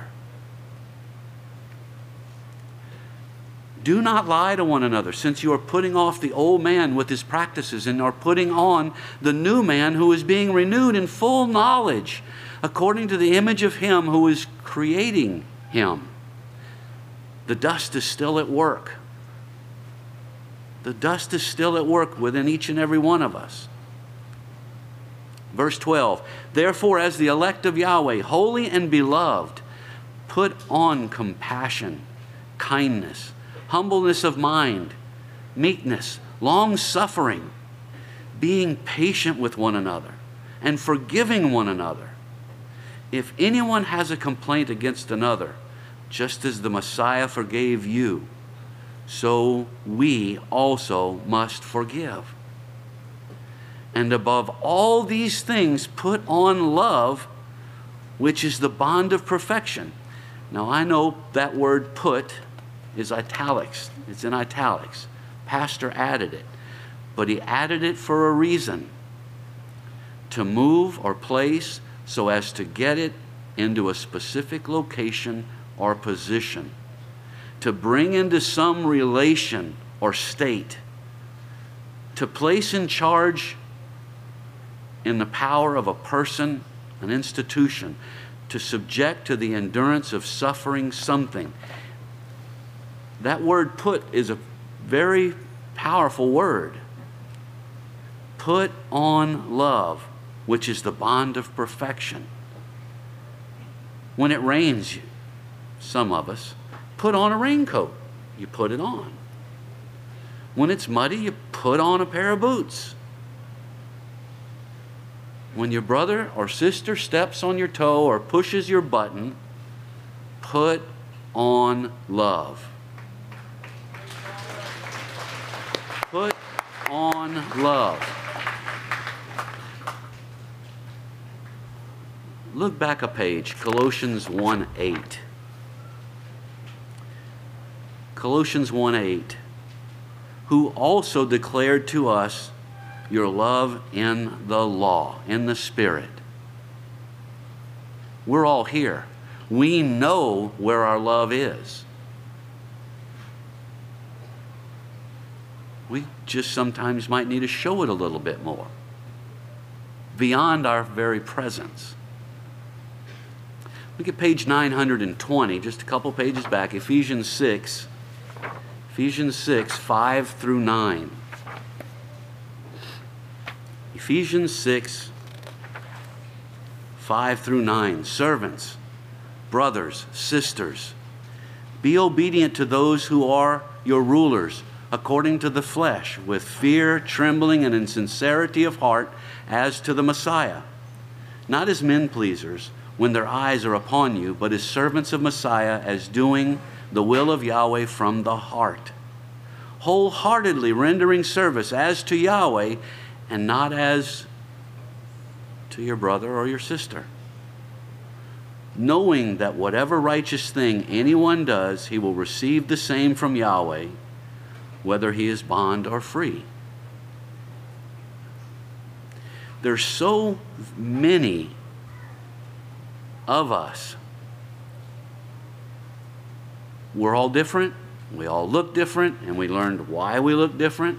Do not lie to one another, since you are putting off the old man with his practices and are putting on the new man who is being renewed in full knowledge, according to the image of him who is creating him. The dust is still at work. The dust is still at work within each and every one of us. Verse 12, therefore, as the elect of Yahweh, holy and beloved, put on compassion, kindness, humbleness of mind, meekness, long-suffering, being patient with one another, and forgiving one another. If anyone has a complaint against another, just as the Messiah forgave you, so we also must forgive. And above all these things, put on love, which is the bond of perfection. Now, I know that word put is italics. It's in italics. Pastor added it. But he added it for a reason. To move or place so as to get it into a specific location or position. To bring into some relation or state. To place in charge in the power of a person, an institution. To subject to the endurance of suffering something. That word put is a very powerful word. Put on love, which is the bond of perfection. When it rains, some of us put on a raincoat. You put it on. When it's muddy, you put on a pair of boots. When your brother or sister steps on your toe or pushes your button, put on love. Put on love. Look back a page, Colossians 1:8. Colossians 1:8. Who also declared to us your love in the law, in the Spirit. We're all here. We know where our love is. We just sometimes might need to show it a little bit more, beyond our very presence. Look at page 920, just a couple pages back, Ephesians 6, 5 through 9. Ephesians 6, 5 through 9. Servants, brothers, sisters, be obedient to those who are your rulers, according to the flesh, with fear, trembling, and in sincerity of heart, as to the Messiah, not as men pleasers, when their eyes are upon you, but as servants of Messiah, as doing the will of Yahweh from the heart, wholeheartedly rendering service as to Yahweh, and not as to your brother or your sister, knowing that whatever righteous thing anyone does, he will receive the same from Yahweh, whether he is bond or free. There's so many of us. We're all different. We all look different, and we learned why we look different.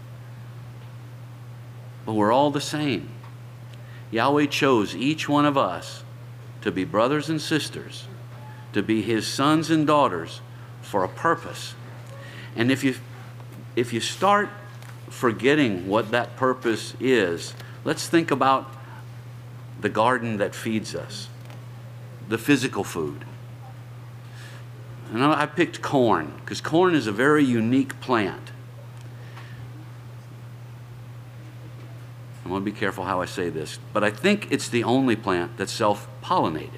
But we're all the same. Yahweh chose each one of us to be brothers and sisters, to be his sons and daughters for a purpose. And if you start forgetting what that purpose is, let's think about the garden that feeds us, the physical food. And I picked corn because corn is a very unique plant. I want to be careful how I say this, but I think it's the only plant that's self-pollinated.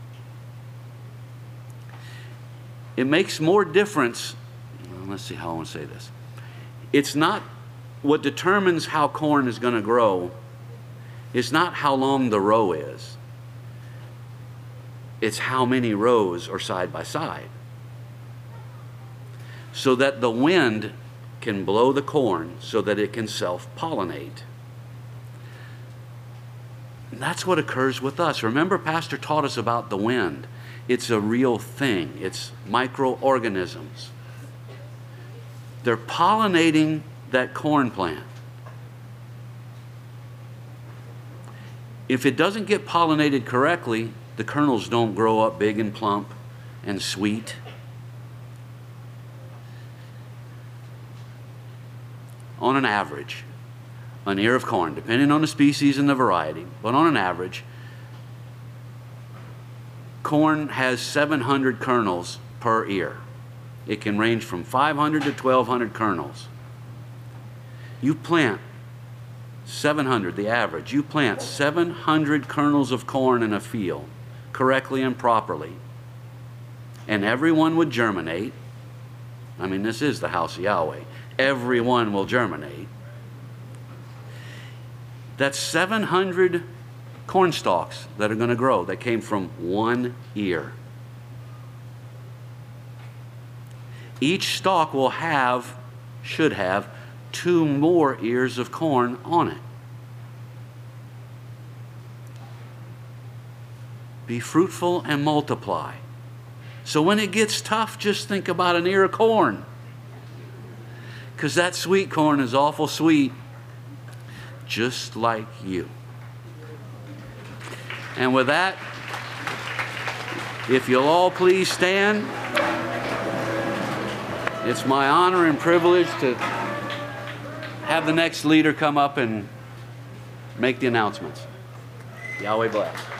It makes more difference. Let's see how I want to say this. It's not what determines how corn is going to grow. It's not how long the row is. It's how many rows are side by side, so that the wind can blow the corn so that it can self-pollinate. And that's what occurs with us. Remember, Pastor taught us about the wind. It's a real thing. It's microorganisms. They're pollinating that corn plant. If it doesn't get pollinated correctly, the kernels don't grow up big and plump and sweet. On an average, an ear of corn, depending on the species and the variety, but on an average, corn has 700 kernels per ear. It can range from 500 to 1,200 kernels. You plant 700, the average, you plant 700 kernels of corn in a field correctly and properly, and everyone would germinate. I mean, this is the house of Yahweh. Everyone will germinate. That's 700 corn stalks that are going to grow that came from one ear. Each stalk will have, should have, 2 more ears of corn on it. Be fruitful and multiply. So when it gets tough, just think about an ear of corn, because that sweet corn is awful sweet, just like you. And with that, if you'll all please stand, it's my honor and privilege to have the next leader come up and make the announcements. Yahweh bless.